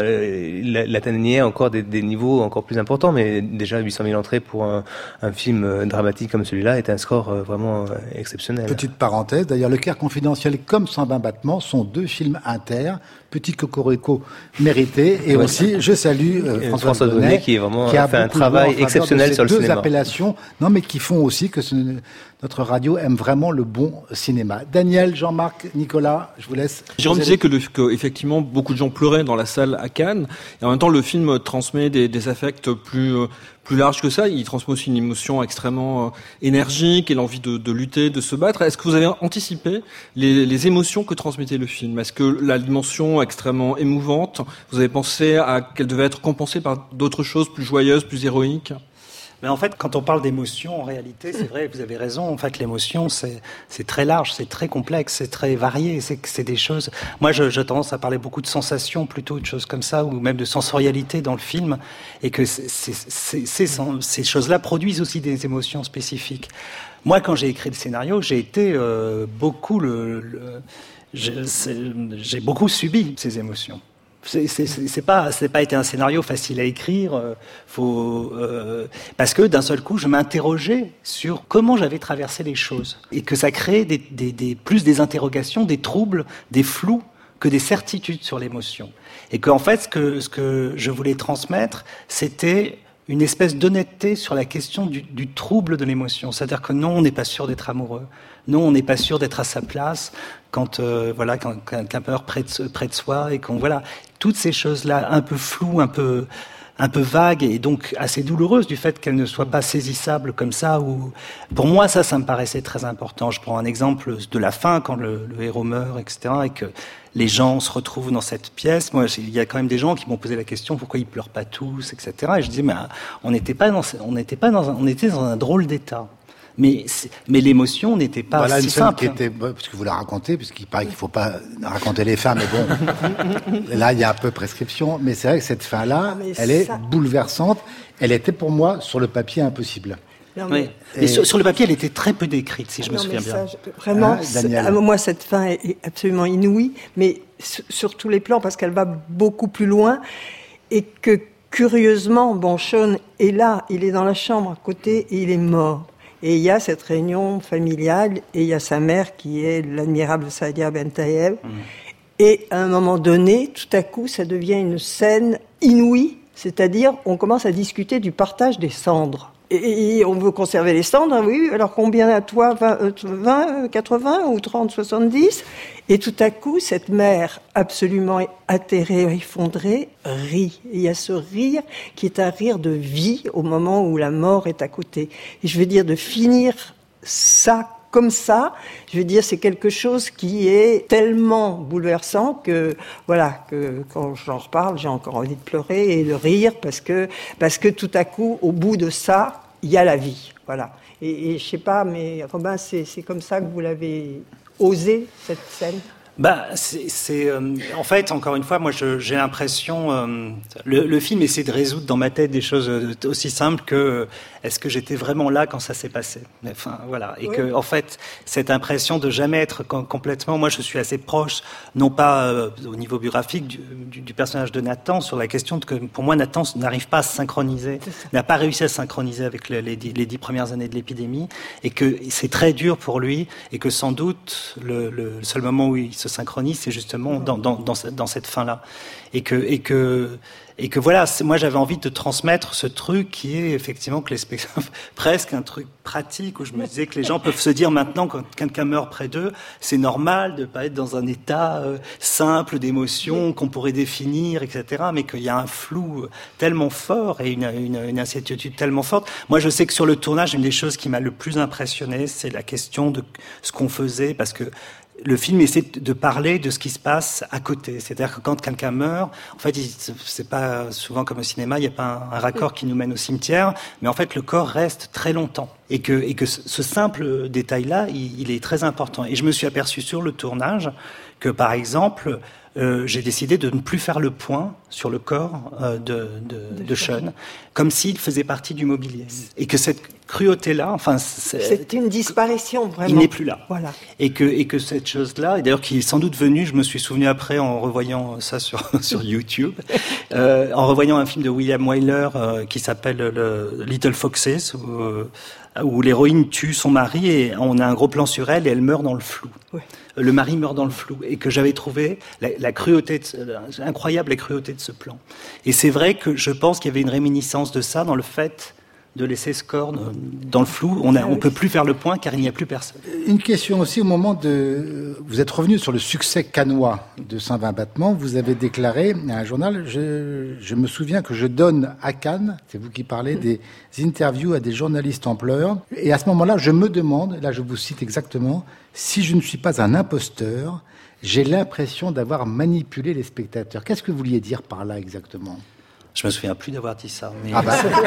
l'atteignait encore des niveaux encore plus importants, mais déjà 800 000 entrées pour un film dramatique comme celui-là est un score vraiment exceptionnel. Petite parenthèse, d'ailleurs Le Caire confidentiel comme 120 battements sont deux films inter, petit cocorico mérité et aussi je salue François Donnet qui a fait un travail exceptionnel sur le cinéma. Deux appellations, non mais qui font aussi que notre radio aime vraiment le bon cinéma. Daniel, Jean-Marc, Nicolas, je vous laisse. Jérôme disait que effectivement beaucoup de gens pleuraient dans la salle à Cannes et en même temps le film transmet des affects plus larges que ça. Il transmet aussi une émotion extrêmement énergique et l'envie de lutter, de se battre. Est-ce que vous avez anticipé les émotions que transmettait le film? Est-ce que la dimension extrêmement émouvante, vous avez pensé qu'elle devait être compensée par d'autres choses plus joyeuses, plus héroïques? Mais en fait, quand on parle d'émotion, en réalité, c'est vrai, vous avez raison. En fait, l'émotion, c'est très large, c'est très complexe, c'est très varié. C'est des choses. Moi, j'ai tendance à parler beaucoup de sensations, plutôt de choses comme ça, ou même de sensorialité dans le film, et que ces choses-là produisent aussi des émotions spécifiques. Moi, quand j'ai écrit le scénario, j'ai été j'ai beaucoup subi ces émotions. C'est pas été un scénario facile à écrire, parce que d'un seul coup, je m'interrogeais sur comment j'avais traversé les choses et que ça créait plus des interrogations, des troubles, des flous que des certitudes sur l'émotion. Et qu'en fait, ce que je voulais transmettre, c'était une espèce d'honnêteté sur la question du trouble de l'émotion. C'est-à-dire que non, on n'est pas sûr d'être amoureux. Non, on n'est pas sûr d'être à sa place quand quelqu'un meurt près de soi et toutes ces choses-là un peu floues, un peu vagues et donc assez douloureuses du fait qu'elles ne soient pas saisissables comme ça. Pour moi, ça me paraissait très important. Je prends un exemple de la fin quand le héros meurt, etc. et que les gens se retrouvent dans cette pièce. Moi, il y a quand même des gens qui m'ont posé la question pourquoi ils pleurent pas tous, etc. Et je disais on était dans un drôle d'état. Mais l'émotion n'était pas voilà si une scène simple. qui était, parce que vous la racontez, puisqu'il paraît qu'il faut pas raconter les fins, mais bon, là il y a un peu prescription. Mais c'est vrai que cette fin-là, elle est bouleversante. Elle était pour moi sur le papier impossible. Non, mais... Et sur le papier, elle était très peu décrite, si je me souviens bien. Vraiment, moi cette fin est absolument inouïe, mais sur tous les plans, parce qu'elle va beaucoup plus loin et que curieusement, Sean est là, il est dans la chambre à côté et il est mort. Et il y a cette réunion familiale, et il y a sa mère qui est l'admirable Sadia Bentaïeb. Et à un moment donné, tout à coup, ça devient une scène inouïe, c'est-à-dire on commence à discuter du partage des cendres. Et on veut conserver les cendres, oui, alors combien à toi, 20, 80 ou 30, 70 ? Et tout à coup, cette mère absolument atterrée, effondrée, rit. Et il y a ce rire qui est un rire de vie au moment où la mort est à côté. Et je veux dire, de finir ça comme ça, je veux dire, c'est quelque chose qui est tellement bouleversant que, voilà, que quand j'en reparle, j'ai encore envie de pleurer et de rire parce que tout à coup, au bout de ça, il y a la vie. Voilà. Et je sais pas, mais Robin, c'est comme ça que vous l'avez osé, cette scène? En fait, encore une fois, moi, j'ai l'impression, le film essaie de résoudre dans ma tête des choses aussi simples que est-ce que j'étais vraiment là quand ça s'est passé. Enfin, voilà. Et que, en fait, cette impression de jamais être complètement, moi, je suis assez proche, non pas au niveau biographique du personnage de Nathan, sur la question que, pour moi, Nathan n'arrive pas à se synchroniser, n'a pas réussi à se synchroniser avec les 10 premières années de l'épidémie, et que c'est très dur pour lui, et que sans doute le seul moment où il se synchronise, c'est justement dans cette fin-là. Et que voilà, moi j'avais envie de transmettre ce truc qui est effectivement que les spectateurs, presque un truc pratique où je me disais que les gens peuvent se dire maintenant quand quelqu'un meurt près d'eux, c'est normal de pas être dans un état simple d'émotion qu'on pourrait définir, etc. Mais qu'il y a un flou tellement fort et une incertitude tellement forte. Moi je sais que sur le tournage, une des choses qui m'a le plus impressionné, c'est la question de ce qu'on faisait, parce que le film essaie de parler de ce qui se passe à côté. C'est-à-dire que quand quelqu'un meurt, en fait, c'est pas souvent comme au cinéma, il n'y a pas un raccord qui nous mène au cimetière, mais en fait, le corps reste très longtemps. Et que ce simple détail-là, il est très important. Et je me suis aperçu sur le tournage que, par exemple, j'ai décidé de ne plus faire le point sur le corps de Sean, comme s'il faisait partie du mobilier. Et que cette cruauté-là, enfin, c'est une disparition, vraiment. Il n'est plus là. Voilà. Et que cette chose-là, et d'ailleurs qui est sans doute venue, je me suis souvenu après en revoyant ça sur YouTube, en revoyant un film de William Wyler qui s'appelle Little Foxes, où l'héroïne tue son mari et on a un gros plan sur elle et elle meurt dans le flou. Ouais. Le mari meurt dans le flou, et que j'avais trouvé la cruauté, incroyable la cruauté de ce plan. Et c'est vrai que je pense qu'il y avait une réminiscence de ça dans le fait de laisser ce corps dans le flou. On peut plus faire le point car il n'y a plus personne. Une question aussi au moment vous êtes revenu sur le succès cannois de 120 battements. Vous avez déclaré à un journal, je me souviens que je donne à Cannes, c'est vous qui parlez, des interviews à des journalistes en pleurs. Et à ce moment-là, je me demande, là je vous cite exactement, si je ne suis pas un imposteur, j'ai l'impression d'avoir manipulé les spectateurs. Qu'est-ce que vous vouliez dire par là exactement ? Je me souviens plus d'avoir dit ça. Mais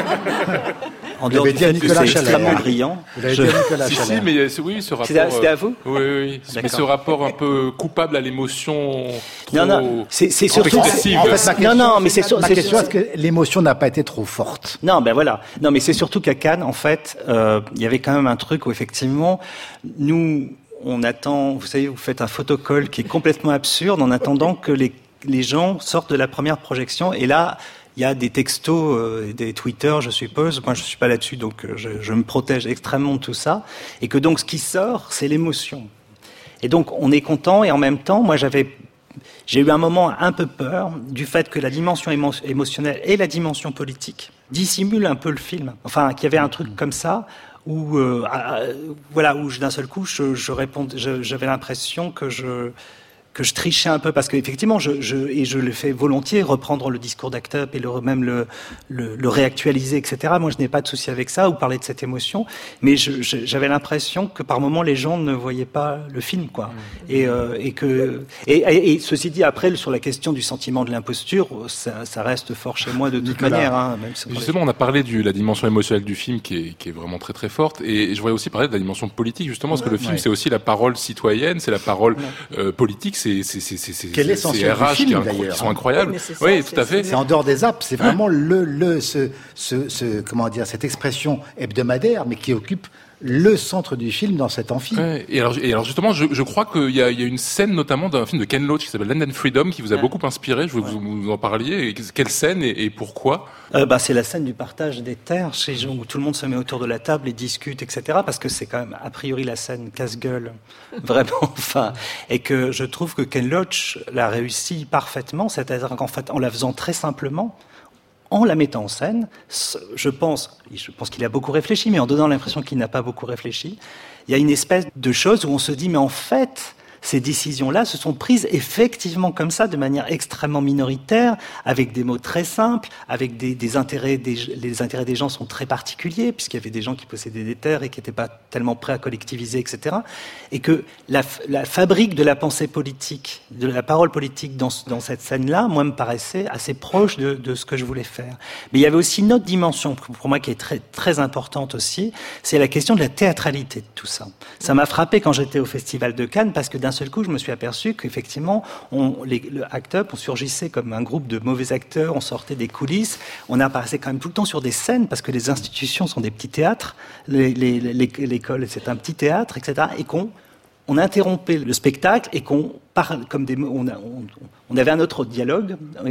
en dehors du fait que c'est extrêmement brillant. Vous l'avez dit à Nicolas Chalère. Si, mais oui, ce rapport. C'était à vous ? Oui. Mais ce rapport un peu coupable à l'émotion. Non, c'est surtout. En fait, ma question, est-ce que l'émotion n'a pas été trop forte ? Non, ben voilà. Non, mais c'est surtout qu'à Cannes, en fait, il y avait quand même un truc où effectivement, nous, on attend. Vous savez, vous faites un photocall qui est complètement absurde en attendant que les gens sortent de la première projection, et là. Il y a des textos, des Twitter, je suppose. Moi, je suis pas là-dessus, donc je me protège extrêmement de tout ça. Et que donc, ce qui sort, c'est l'émotion. Et donc, on est content. Et en même temps, moi, j'ai eu un moment un peu peur du fait que la dimension émotionnelle et la dimension politique dissimulent un peu le film. Enfin, qu'il y avait un truc comme ça où, où d'un seul coup, j'avais l'impression que je trichais un peu, parce qu'effectivement, je le fais volontiers, reprendre le discours d'Act Up et le réactualiser, etc. Moi, je n'ai pas de souci avec ça, ou parler de cette émotion, mais j'avais l'impression que par moments, les gens ne voyaient pas le film, quoi. Et ceci dit, après, sur la question du sentiment de l'imposture, ça reste fort chez moi de toute manière. Hein, même si justement, on a parlé de la dimension émotionnelle du film qui est vraiment très très forte, et je voudrais aussi parler de la dimension politique, justement, parce que le film, c'est aussi la parole citoyenne, c'est la parole politique, c'est l'essentiel du film, d'ailleurs, qui sont incroyables. Oui, tout à fait. C'est en dehors des apps, c'est vraiment comment dire, cette expression hebdomadaire, mais qui occupe le centre du film dans cet amphi. Ouais, et alors justement, je crois qu'il y a une scène notamment d'un film de Ken Loach qui s'appelle Land and Freedom qui vous a beaucoup inspiré. Je veux que vous en parliez. Quelle scène et pourquoi ? C'est la scène du partage des terres chez gens où tout le monde se met autour de la table et discute, etc. Parce que c'est quand même a priori la scène casse-gueule, vraiment. Enfin, et que je trouve que Ken Loach l'a réussi parfaitement. C'est-à-dire qu'en fait, en la faisant très simplement. En la mettant en scène, je pense qu'il a beaucoup réfléchi, mais en donnant l'impression qu'il n'a pas beaucoup réfléchi, il y a une espèce de chose où on se dit, mais en fait, ces décisions-là se sont prises effectivement comme ça, de manière extrêmement minoritaire, avec des mots très simples, avec des intérêts, les intérêts des gens sont très particuliers, puisqu'il y avait des gens qui possédaient des terres et qui n'étaient pas tellement prêts à collectiviser, etc. Et que la fabrique de la pensée politique, de la parole politique dans cette scène-là, moi, me paraissait assez proche de ce que je voulais faire. Mais il y avait aussi une autre dimension, pour moi, qui est très, très importante aussi, c'est la question de la théâtralité de tout ça. Ça m'a frappé quand j'étais au Festival de Cannes, parce que d'un seul coup, je me suis aperçu qu'effectivement, le Act Up, on surgissait comme un groupe de mauvais acteurs, on sortait des coulisses, on apparaissait quand même tout le temps sur des scènes, parce que les institutions sont des petits théâtres, l'école, c'est un petit théâtre, etc., et on interrompait le spectacle et qu'on parle comme des mots. On avait un autre dialogue et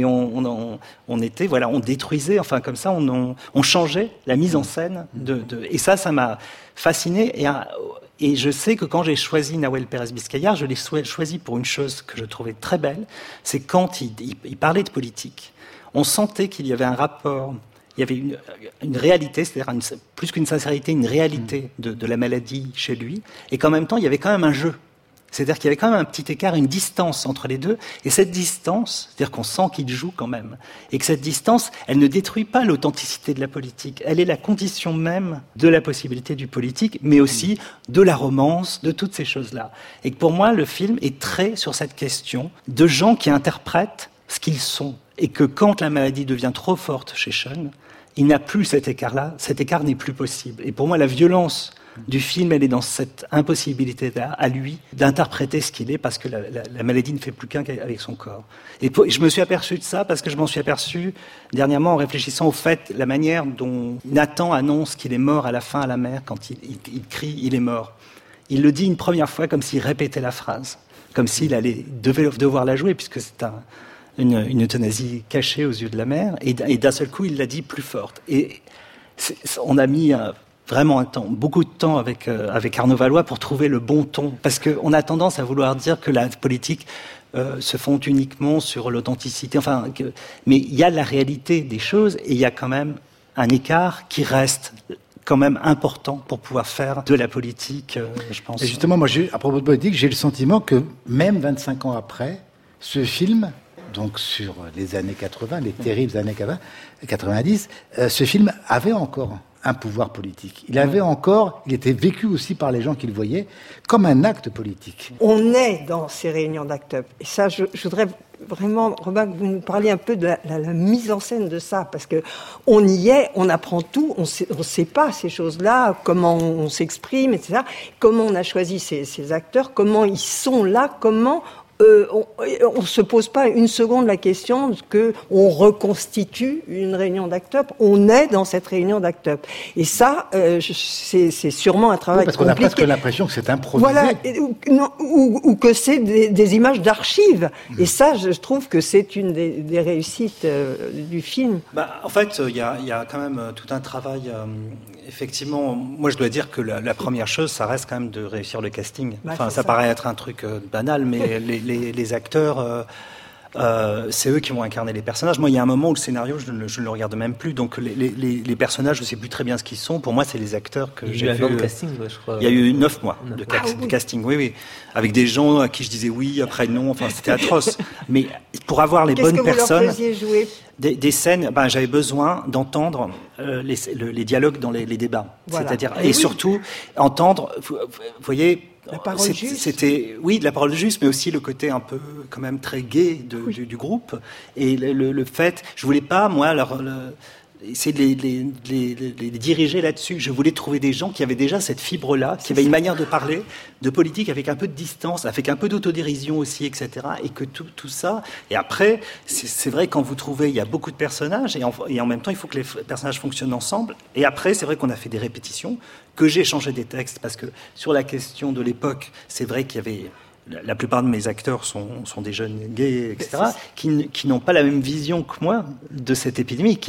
on était, voilà, on détruisait, enfin comme ça, on changeait la mise en scène et ça m'a fasciné et je sais que quand j'ai choisi Nahuel Pérez Biscayar, je l'ai choisi pour une chose que je trouvais très belle, c'est quand il parlait de politique. On sentait qu'il y avait un rapport. Il y avait une réalité, c'est-à-dire plus qu'une sincérité, une réalité de la maladie chez lui, et qu'en même temps, il y avait quand même un jeu. C'est-à-dire qu'il y avait quand même un petit écart, une distance entre les deux, et cette distance, c'est-à-dire qu'on sent qu'il joue quand même, et que cette distance, elle ne détruit pas l'authenticité de la politique, elle est la condition même de la possibilité du politique, mais aussi de la romance, de toutes ces choses-là. Et que pour moi, le film est très sur cette question de gens qui interprètent ce qu'ils sont, et que quand la maladie devient trop forte chez Sean, il n'a plus cet écart-là, cet écart n'est plus possible. Et pour moi, la violence du film, elle est dans cette impossibilité-là, à lui, d'interpréter ce qu'il est, parce que la maladie ne fait plus qu'un avec son corps. Et je me suis aperçu de ça, parce que je m'en suis aperçu dernièrement en réfléchissant au fait, la manière dont Nathan annonce qu'il est mort à la fin à la mer, quand il crie « il est mort ». Il le dit une première fois comme s'il répétait la phrase, comme s'il devait devoir la jouer, puisque c'est une euthanasie cachée aux yeux de la mère, et d'un seul coup, il l'a dit plus forte. Et on a mis vraiment beaucoup de temps avec Arnaud Valois pour trouver le bon ton, parce qu'on a tendance à vouloir dire que la politique se fonde uniquement sur l'authenticité, mais il y a la réalité des choses, et il y a quand même un écart qui reste quand même important pour pouvoir faire de la politique, je pense. Et justement, moi, à propos de politique, j'ai le sentiment que même 25 ans après, ce film, donc sur les années 80, les terribles années 90, ce film avait encore un pouvoir politique. Il était vécu aussi par les gens qui le voyaient comme un acte politique. On est dans ces réunions d'Act Up. Et ça, je voudrais vraiment, Robin, que vous nous parliez un peu de la mise en scène de ça, parce que on y est, on apprend tout, on sait pas ces choses-là, comment on s'exprime, etc. Comment on a choisi ces acteurs, comment ils sont là, comment on se pose pas une seconde la question que on reconstitue une réunion d'Act Up. On est dans cette réunion d'Act Up. Et ça, c'est sûrement un travail parce qu'on a presque l'impression que c'est improvisé. Voilà, ou que c'est des images d'archives. Et ça, je trouve que c'est une des réussites du film. En fait, il y a quand même tout un travail. Effectivement, moi, je dois dire que la première chose, ça reste quand même de réussir le casting. Ça paraît être un truc banal, mais les acteurs, c'est eux qui vont incarner les personnages. Moi, il y a un moment où le scénario, je ne le regarde même plus. Donc, les personnages, je ne sais plus très bien ce qu'ils sont. Pour moi, c'est les acteurs que j'ai vu. Casting, je crois. Il y a eu 9 mois de casting, oui. Avec des gens à qui je disais oui, après non. Enfin, c'était atroce. Mais pour avoir les bonnes personnes... Qu'est-ce que vous leur faisiez jouer ? Des scènes, j'avais besoin d'entendre les dialogues dans les débats. Voilà. C'est-à-dire, et surtout, entendre, vous voyez... La parole juste. C'était, oui, de la parole juste, mais aussi le côté un peu, quand même, très gai du groupe. Et le fait, je voulais pas, moi, essayer de les diriger là-dessus. Je voulais trouver des gens qui avaient déjà cette fibre-là, qui avaient une manière de parler de politique avec un peu de distance, avec un peu d'autodérision aussi, etc. Et que tout ça... Et après, c'est vrai, quand vous trouvez, il y a beaucoup de personnages, et en même temps, il faut que les personnages fonctionnent ensemble. Et après, c'est vrai qu'on a fait des répétitions, que j'ai changé des textes, parce que sur la question de l'époque, c'est vrai qu'il y avait... La plupart de mes acteurs sont des jeunes gays, etc., qui n'ont pas la même vision que moi de cette épidémie.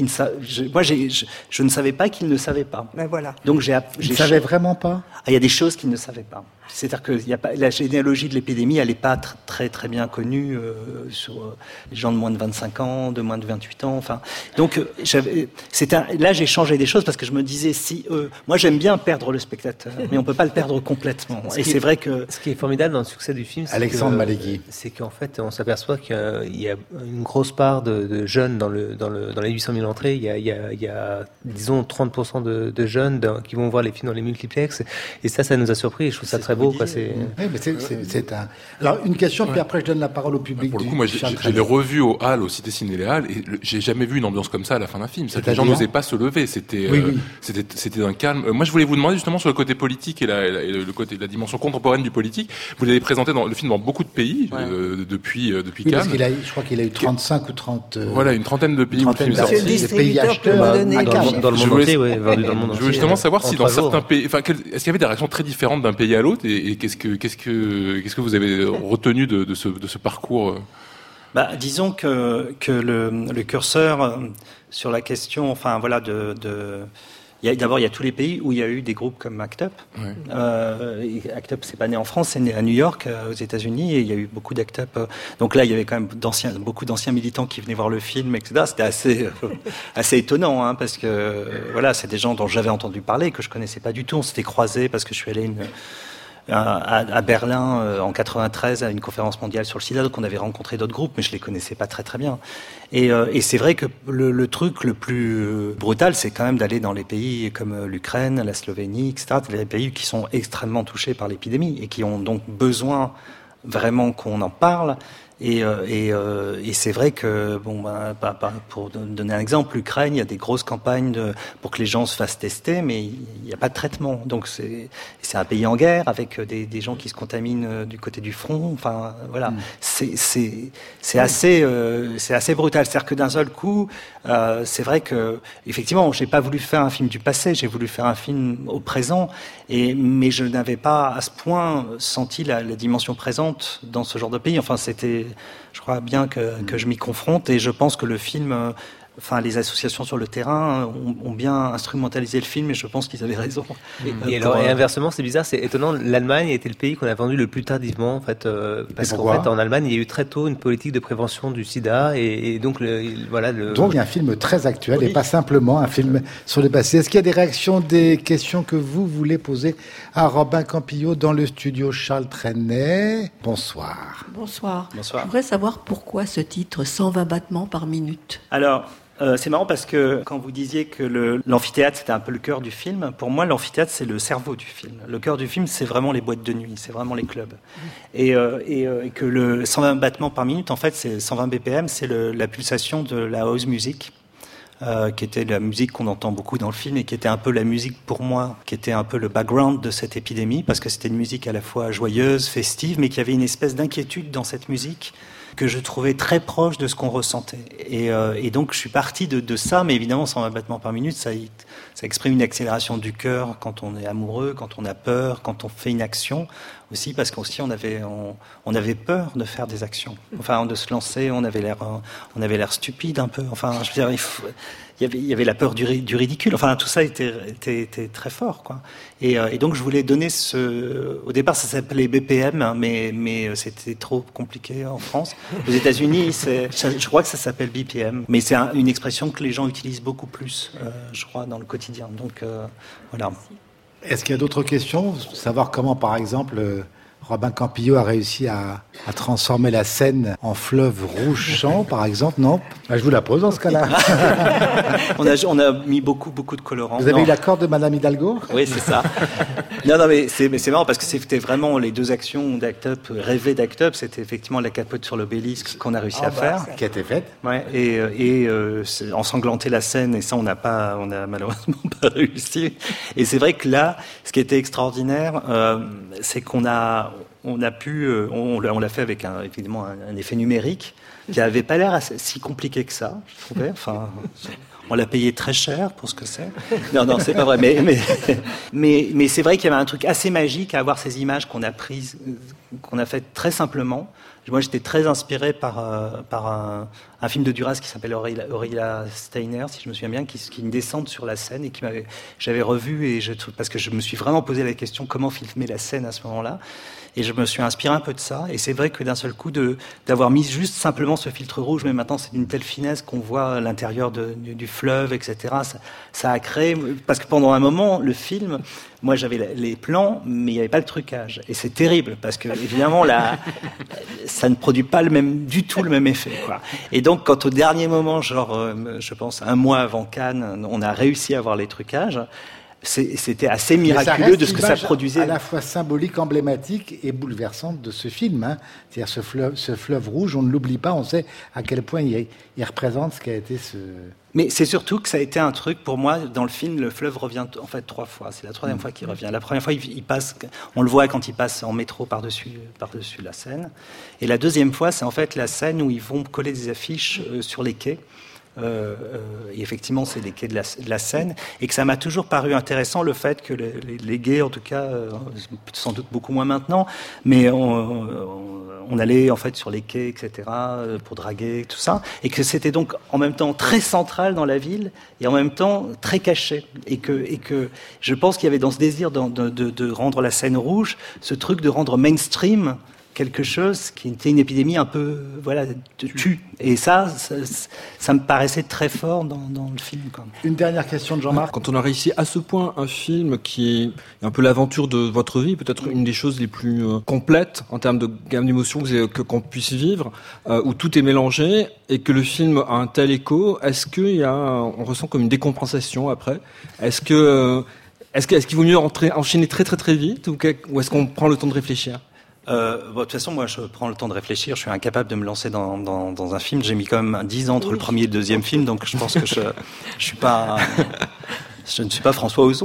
Je ne savais pas qu'ils ne savaient pas. Voilà. Donc Ils ne savaient vraiment pas. Il y a des choses qu'ils ne savaient pas. C'est-à-dire que la généalogie de l'épidémie, elle n'est pas très très bien connue sur les gens de moins de 25 ans, de moins de 28 ans. Enfin, donc là j'ai changé des choses parce que je me disais moi j'aime bien perdre le spectateur, mais on peut pas le perdre complètement. Et c'est vrai que ce qui est formidable dans le succès du film, Alexandre Malégui, c'est qu'en fait on s'aperçoit qu'il y a une grosse part de jeunes dans les 800 000 entrées. Il y a disons 30% de jeunes qui vont voir les films dans les multiplex. Et ça nous a surpris. Et je trouve ça très beau. Quoi. Oui, mais c'est un. Alors une question, puis après je donne la parole au public. Pour le coup, moi, je l'ai revu au Halles, au Cité Ciné Les Halles, et j'ai jamais vu une ambiance comme ça à la fin d'un film. Les gens n'osaient pas se lever. C'était d'un calme. Moi, je voulais vous demander justement sur le côté politique et le côté de la dimension contemporaine du politique. Vous l'avez présenté dans le film dans beaucoup de pays depuis Cannes. Parce je crois qu'il a eu 35 ou 30. Voilà, une trentaine de pays. Des pays acheteurs dans le monde entier, vendu dans le monde entier. Je veux justement savoir si dans certains pays, est-ce qu'il y avait des réactions très différentes d'un pays à l'autre, et qu'est-ce que vous avez retenu de ce parcours? Disons que le curseur sur la question, D'abord, il y a tous les pays où il y a eu des groupes comme ACT UP. Ouais. ACT UP, c'est pas né en France, c'est né à New York, aux États-Unis, et il y a eu beaucoup d'ACT UP. Donc là, il y avait quand même beaucoup d'anciens militants qui venaient voir le film, etc. C'était assez étonnant, parce que c'est des gens dont j'avais entendu parler, que je connaissais pas du tout. On s'était croisés parce que je suis allé à Berlin en 93 à une conférence mondiale sur le sida, donc on avait rencontré d'autres groupes, mais je les connaissais pas très très bien. Et c'est vrai que le truc le plus brutal, c'est quand même d'aller dans les pays comme l'Ukraine, la Slovénie, etc., des pays qui sont extrêmement touchés par l'épidémie et qui ont donc besoin vraiment qu'on en parle. Et c'est vrai que pour donner un exemple, l'Ukraine, il y a des grosses campagnes pour que les gens se fassent tester, mais il n'y a pas de traitement. Donc c'est un pays en guerre avec des gens qui se contaminent du côté du front. Enfin voilà, c'est assez brutal. C'est-à-dire que d'un seul coup, c'est vrai que effectivement, j'ai pas voulu faire un film du passé, j'ai voulu faire un film au présent. Mais je n'avais pas à ce point senti la dimension présente dans ce genre de pays. Enfin, je crois bien que je m'y confronte, et je pense que le film, les associations sur le terrain ont bien instrumentalisé le film, et je pense qu'ils avaient raison. Et inversement, c'est bizarre, c'est étonnant. L'Allemagne était le pays qu'on a vendu le plus tardivement, en fait, parce qu'en fait, en Allemagne, il y a eu très tôt une politique de prévention du SIDA, et donc Donc, il y a un film très actuel, et pas simplement un film sur le passé. Est-ce qu'il y a des réactions, des questions que vous voulez poser à Robin Campillo dans le studio Charles Trenet? Bonsoir. Bonsoir. Je voudrais savoir pourquoi ce titre, 120 battements par minute. Alors, c'est marrant parce que quand vous disiez que l'amphithéâtre c'était un peu le cœur du film, pour moi l'amphithéâtre c'est le cerveau du film. Le cœur du film c'est vraiment les boîtes de nuit, c'est vraiment les clubs. Et que le 120 battements par minute, en fait c'est 120 BPM, c'est la pulsation de la house music. Qui était la musique qu'on entend beaucoup dans le film et qui était un peu la musique pour moi, qui était un peu le background de cette épidémie, parce que c'était une musique à la fois joyeuse, festive, mais qui avait une espèce d'inquiétude dans cette musique que je trouvais très proche de ce qu'on ressentait. Et donc je suis parti de ça, mais évidemment 120 battements par minute, ça exprime une accélération du cœur quand on est amoureux, quand on a peur, quand on fait une action, aussi parce qu'aussi on avait peur de faire des actions, de se lancer, on avait l'air stupide un peu, je veux dire, il y avait la peur du ridicule, tout ça était très fort, quoi. Et donc je voulais donner au départ ça s'appelait BPM, mais c'était trop compliqué en France. Aux États-Unis, je crois que ça s'appelle BPM, mais c'est une expression que les gens utilisent beaucoup plus, je crois, dans le quotidien. Donc voilà. Est-ce qu'il y a d'autres questions? Savoir comment, par exemple, Robin Campillo a réussi à transformer la Seine en fleuve rouge-sang, par exemple, non? Je vous la pose dans ce cas-là. On a mis beaucoup de colorants. Vous avez eu l'accord de Madame Hidalgo? Oui, c'est ça. Non, mais c'est marrant parce que c'était vraiment les deux actions d'Act Up, rêvées d'Act Up, c'était effectivement la capote sur l'obélisque qu'on a réussi à faire. Qui a été faite. Ouais, et ensanglanter la Seine, et ça on a malheureusement pas réussi. Et c'est vrai que là, ce qui était extraordinaire, c'est qu'on l'a fait avec évidemment un effet numérique qui avait pas l'air si compliqué que ça, je trouvais. On l'a payé très cher pour ce que c'est. Non, c'est pas vrai. Mais c'est vrai qu'il y avait un truc assez magique à avoir ces images qu'on a faites très simplement, Moi, j'étais très inspiré par un film de Duras qui s'appelle Aurelia Steiner, si je me souviens bien, qui est une descente sur la Seine et j'avais revu parce que je me suis vraiment posé la question comment filmer la Seine à ce moment-là. Et je me suis inspiré un peu de ça. Et c'est vrai que d'un seul coup, d'avoir mis juste simplement ce filtre rouge, mais maintenant c'est d'une telle finesse qu'on voit l'intérieur du fleuve, etc. Ça a créé, parce que pendant un moment, le film, moi j'avais les plans, mais il n'y avait pas le trucage. Et c'est terrible, parce que évidemment, ça ne produit pas du tout le même effet, quoi. Et donc, quand au dernier moment, je pense un mois avant Cannes, on a réussi à avoir les trucages, c'était assez miraculeux de ce que ça produisait. À la fois symbolique, emblématique et bouleversante de ce film. Hein. C'est-à-dire ce fleuve rouge, on ne l'oublie pas, on sait à quel point il représente ce qu'a été ce... Mais c'est surtout que ça a été un truc, pour moi, dans le film, le fleuve revient en fait 3 fois. C'est la 3e fois qu'il revient. La première fois, il passe, on le voit quand il passe en métro par-dessus la Seine. Et la 2e fois, c'est en fait la scène où ils vont coller des affiches sur les quais. Et effectivement, c'est les quais de la Seine, et que ça m'a toujours paru intéressant le fait que les gays, en tout cas, sans doute beaucoup moins maintenant, mais on allait en fait sur les quais, etc., pour draguer, tout ça, et que c'était donc en même temps très central dans la ville et en même temps très caché, et que je pense qu'il y avait dans ce désir de rendre la Seine rouge, ce truc de rendre mainstream quelque chose qui était une épidémie un peu, tue. Et ça me paraissait très fort dans le film, quoi. Une dernière question de Jean-Marc. Quand on a réussi à ce point un film qui est un peu l'aventure de votre vie, peut-être une des choses les plus complètes en termes de gamme d'émotions qu'on puisse vivre, où tout est mélangé et que le film a un tel écho, est-ce on ressent comme une décompensation après? Est-ce qu'il vaut mieux enchaîner très très très vite ou est-ce qu'on prend le temps de réfléchir? De toute façon, moi, je prends le temps de réfléchir. Je suis incapable de me lancer dans un film. J'ai mis quand même 10 ans entre le premier et le deuxième film, donc je pense que je suis pas. Je ne suis pas François Ozon.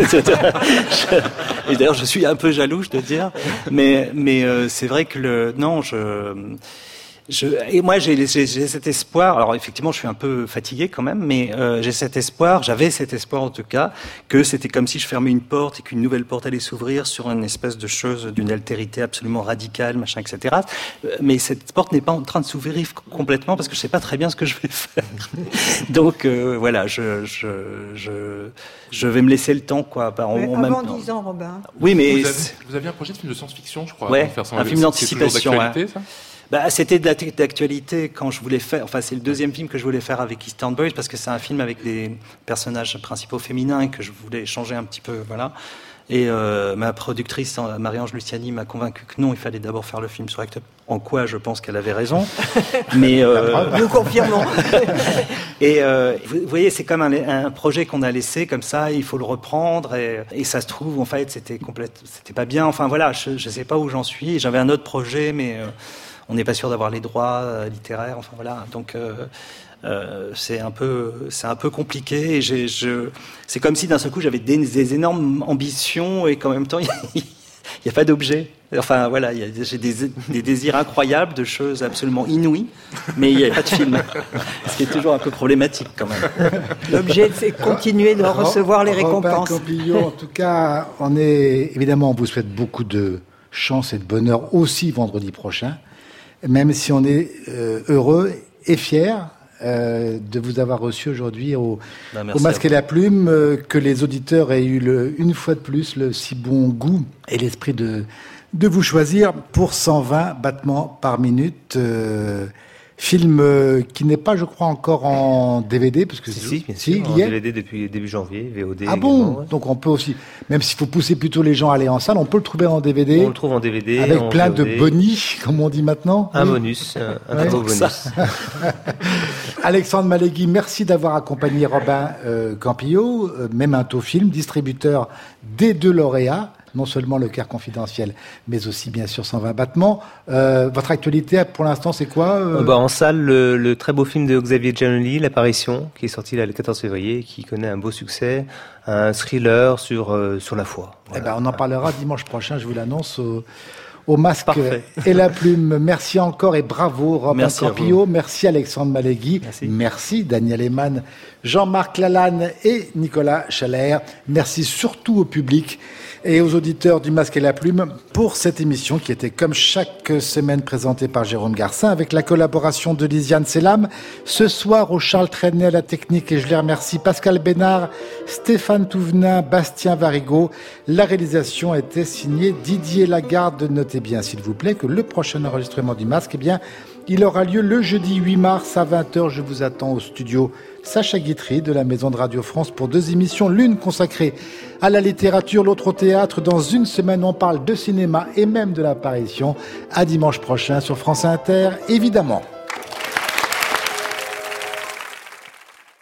Et d'ailleurs, je suis un peu jaloux, je dois dire. Mais c'est vrai que et moi, j'ai cet espoir. Alors, effectivement, je suis un peu fatigué quand même, mais j'avais cet espoir en tout cas, que c'était comme si je fermais une porte et qu'une nouvelle porte allait s'ouvrir sur une espèce de chose d'une altérité absolument radicale, machin, etc. Mais cette porte n'est pas en train de s'ouvrir complètement parce que je sais pas très bien ce que je vais faire. Donc voilà, je vais me laisser le temps, quoi. Avant 10 ans, Robin. Oui, mais vous aviez un projet de film de science-fiction, je crois. Ouais, un film d'anticipation. Ça c'était d'actualité quand je voulais faire. Enfin, c'est le deuxième film que je voulais faire avec Eastern Boys parce que c'est un film avec des personnages principaux féminins et que je voulais changer un petit peu, voilà. Et ma productrice, Marie-Ange Luciani, m'a convaincu que non, il fallait d'abord faire le film sur Act Up. En quoi je pense qu'elle avait raison. Mais nous confirmons. Et vous voyez, c'est comme un projet qu'on a laissé comme ça, il faut le reprendre et ça se trouve en fait c'était pas bien. Enfin voilà, je sais pas où j'en suis. J'avais un autre projet, mais on n'est pas sûr d'avoir les droits littéraires. Enfin voilà, donc. C'est un peu compliqué et c'est comme si d'un seul coup j'avais des énormes ambitions et qu'en même temps il n'y a pas d'objet. Enfin voilà, j'ai des désirs incroyables de choses absolument inouïes, mais il n'y a pas de film, ce qui est toujours un peu problématique quand même. L'objet, c'est continuer de recevoir les récompenses. Robin Campillo, en tout cas, on vous souhaite beaucoup de chance et de bonheur aussi vendredi prochain, même si on est heureux et fiers de vous avoir reçu aujourd'hui au Masque et la Plume, que les auditeurs aient eu une fois de plus le si bon goût et l'esprit de vous choisir pour 120 battements par minute. Film qui n'est pas, je crois, encore en DVD, parce que si, bien sûr, en DVD depuis début janvier, VOD. Ah bon, ouais. Donc on peut aussi, même s'il faut pousser plutôt les gens à aller en salle, on peut le trouver en DVD. On le trouve en DVD. Avec plein VOD. De bonus, comme on dit maintenant. Un bonus, un très beau bonus. Alexandre Malégui, merci d'avoir accompagné Robin Campillo, Memento Film, distributeur des 2 lauréats. Non seulement Le Cœur confidentiel, mais aussi bien sûr 120 battements. Votre actualité pour l'instant, c'est quoi En salle, le très beau film de Xavier Giannoli, L'Apparition, qui est sorti là, le 14 février, qui connaît un beau succès, un thriller sur la foi. Voilà. On en parlera dimanche prochain, je vous l'annonce, au masque et la plume. Merci encore et bravo Robin Campillo, merci Alexandre Malégui, merci Daniel Eman, Jean-Marc Lalanne et Nicolas Chaler. Merci surtout au public et aux auditeurs du Masque et la Plume pour cette émission qui était comme chaque semaine présentée par Jérôme Garcin avec la collaboration de Lisiane Selam. Ce soir au Charles Trenet à la technique et je les remercie Pascal Bénard, Stéphane Touvenin, Bastien Varigo. La réalisation a été signée Didier Lagarde. Notez bien s'il vous plaît que le prochain enregistrement du Masque, il aura lieu le jeudi 8 mars à 20h. Je vous attends au studio Sacha Guitry de la Maison de Radio France pour 2 émissions, l'une consacrée à la littérature, l'autre au théâtre. Dans une semaine, on parle de cinéma et même de l'apparition. À dimanche prochain sur France Inter, évidemment.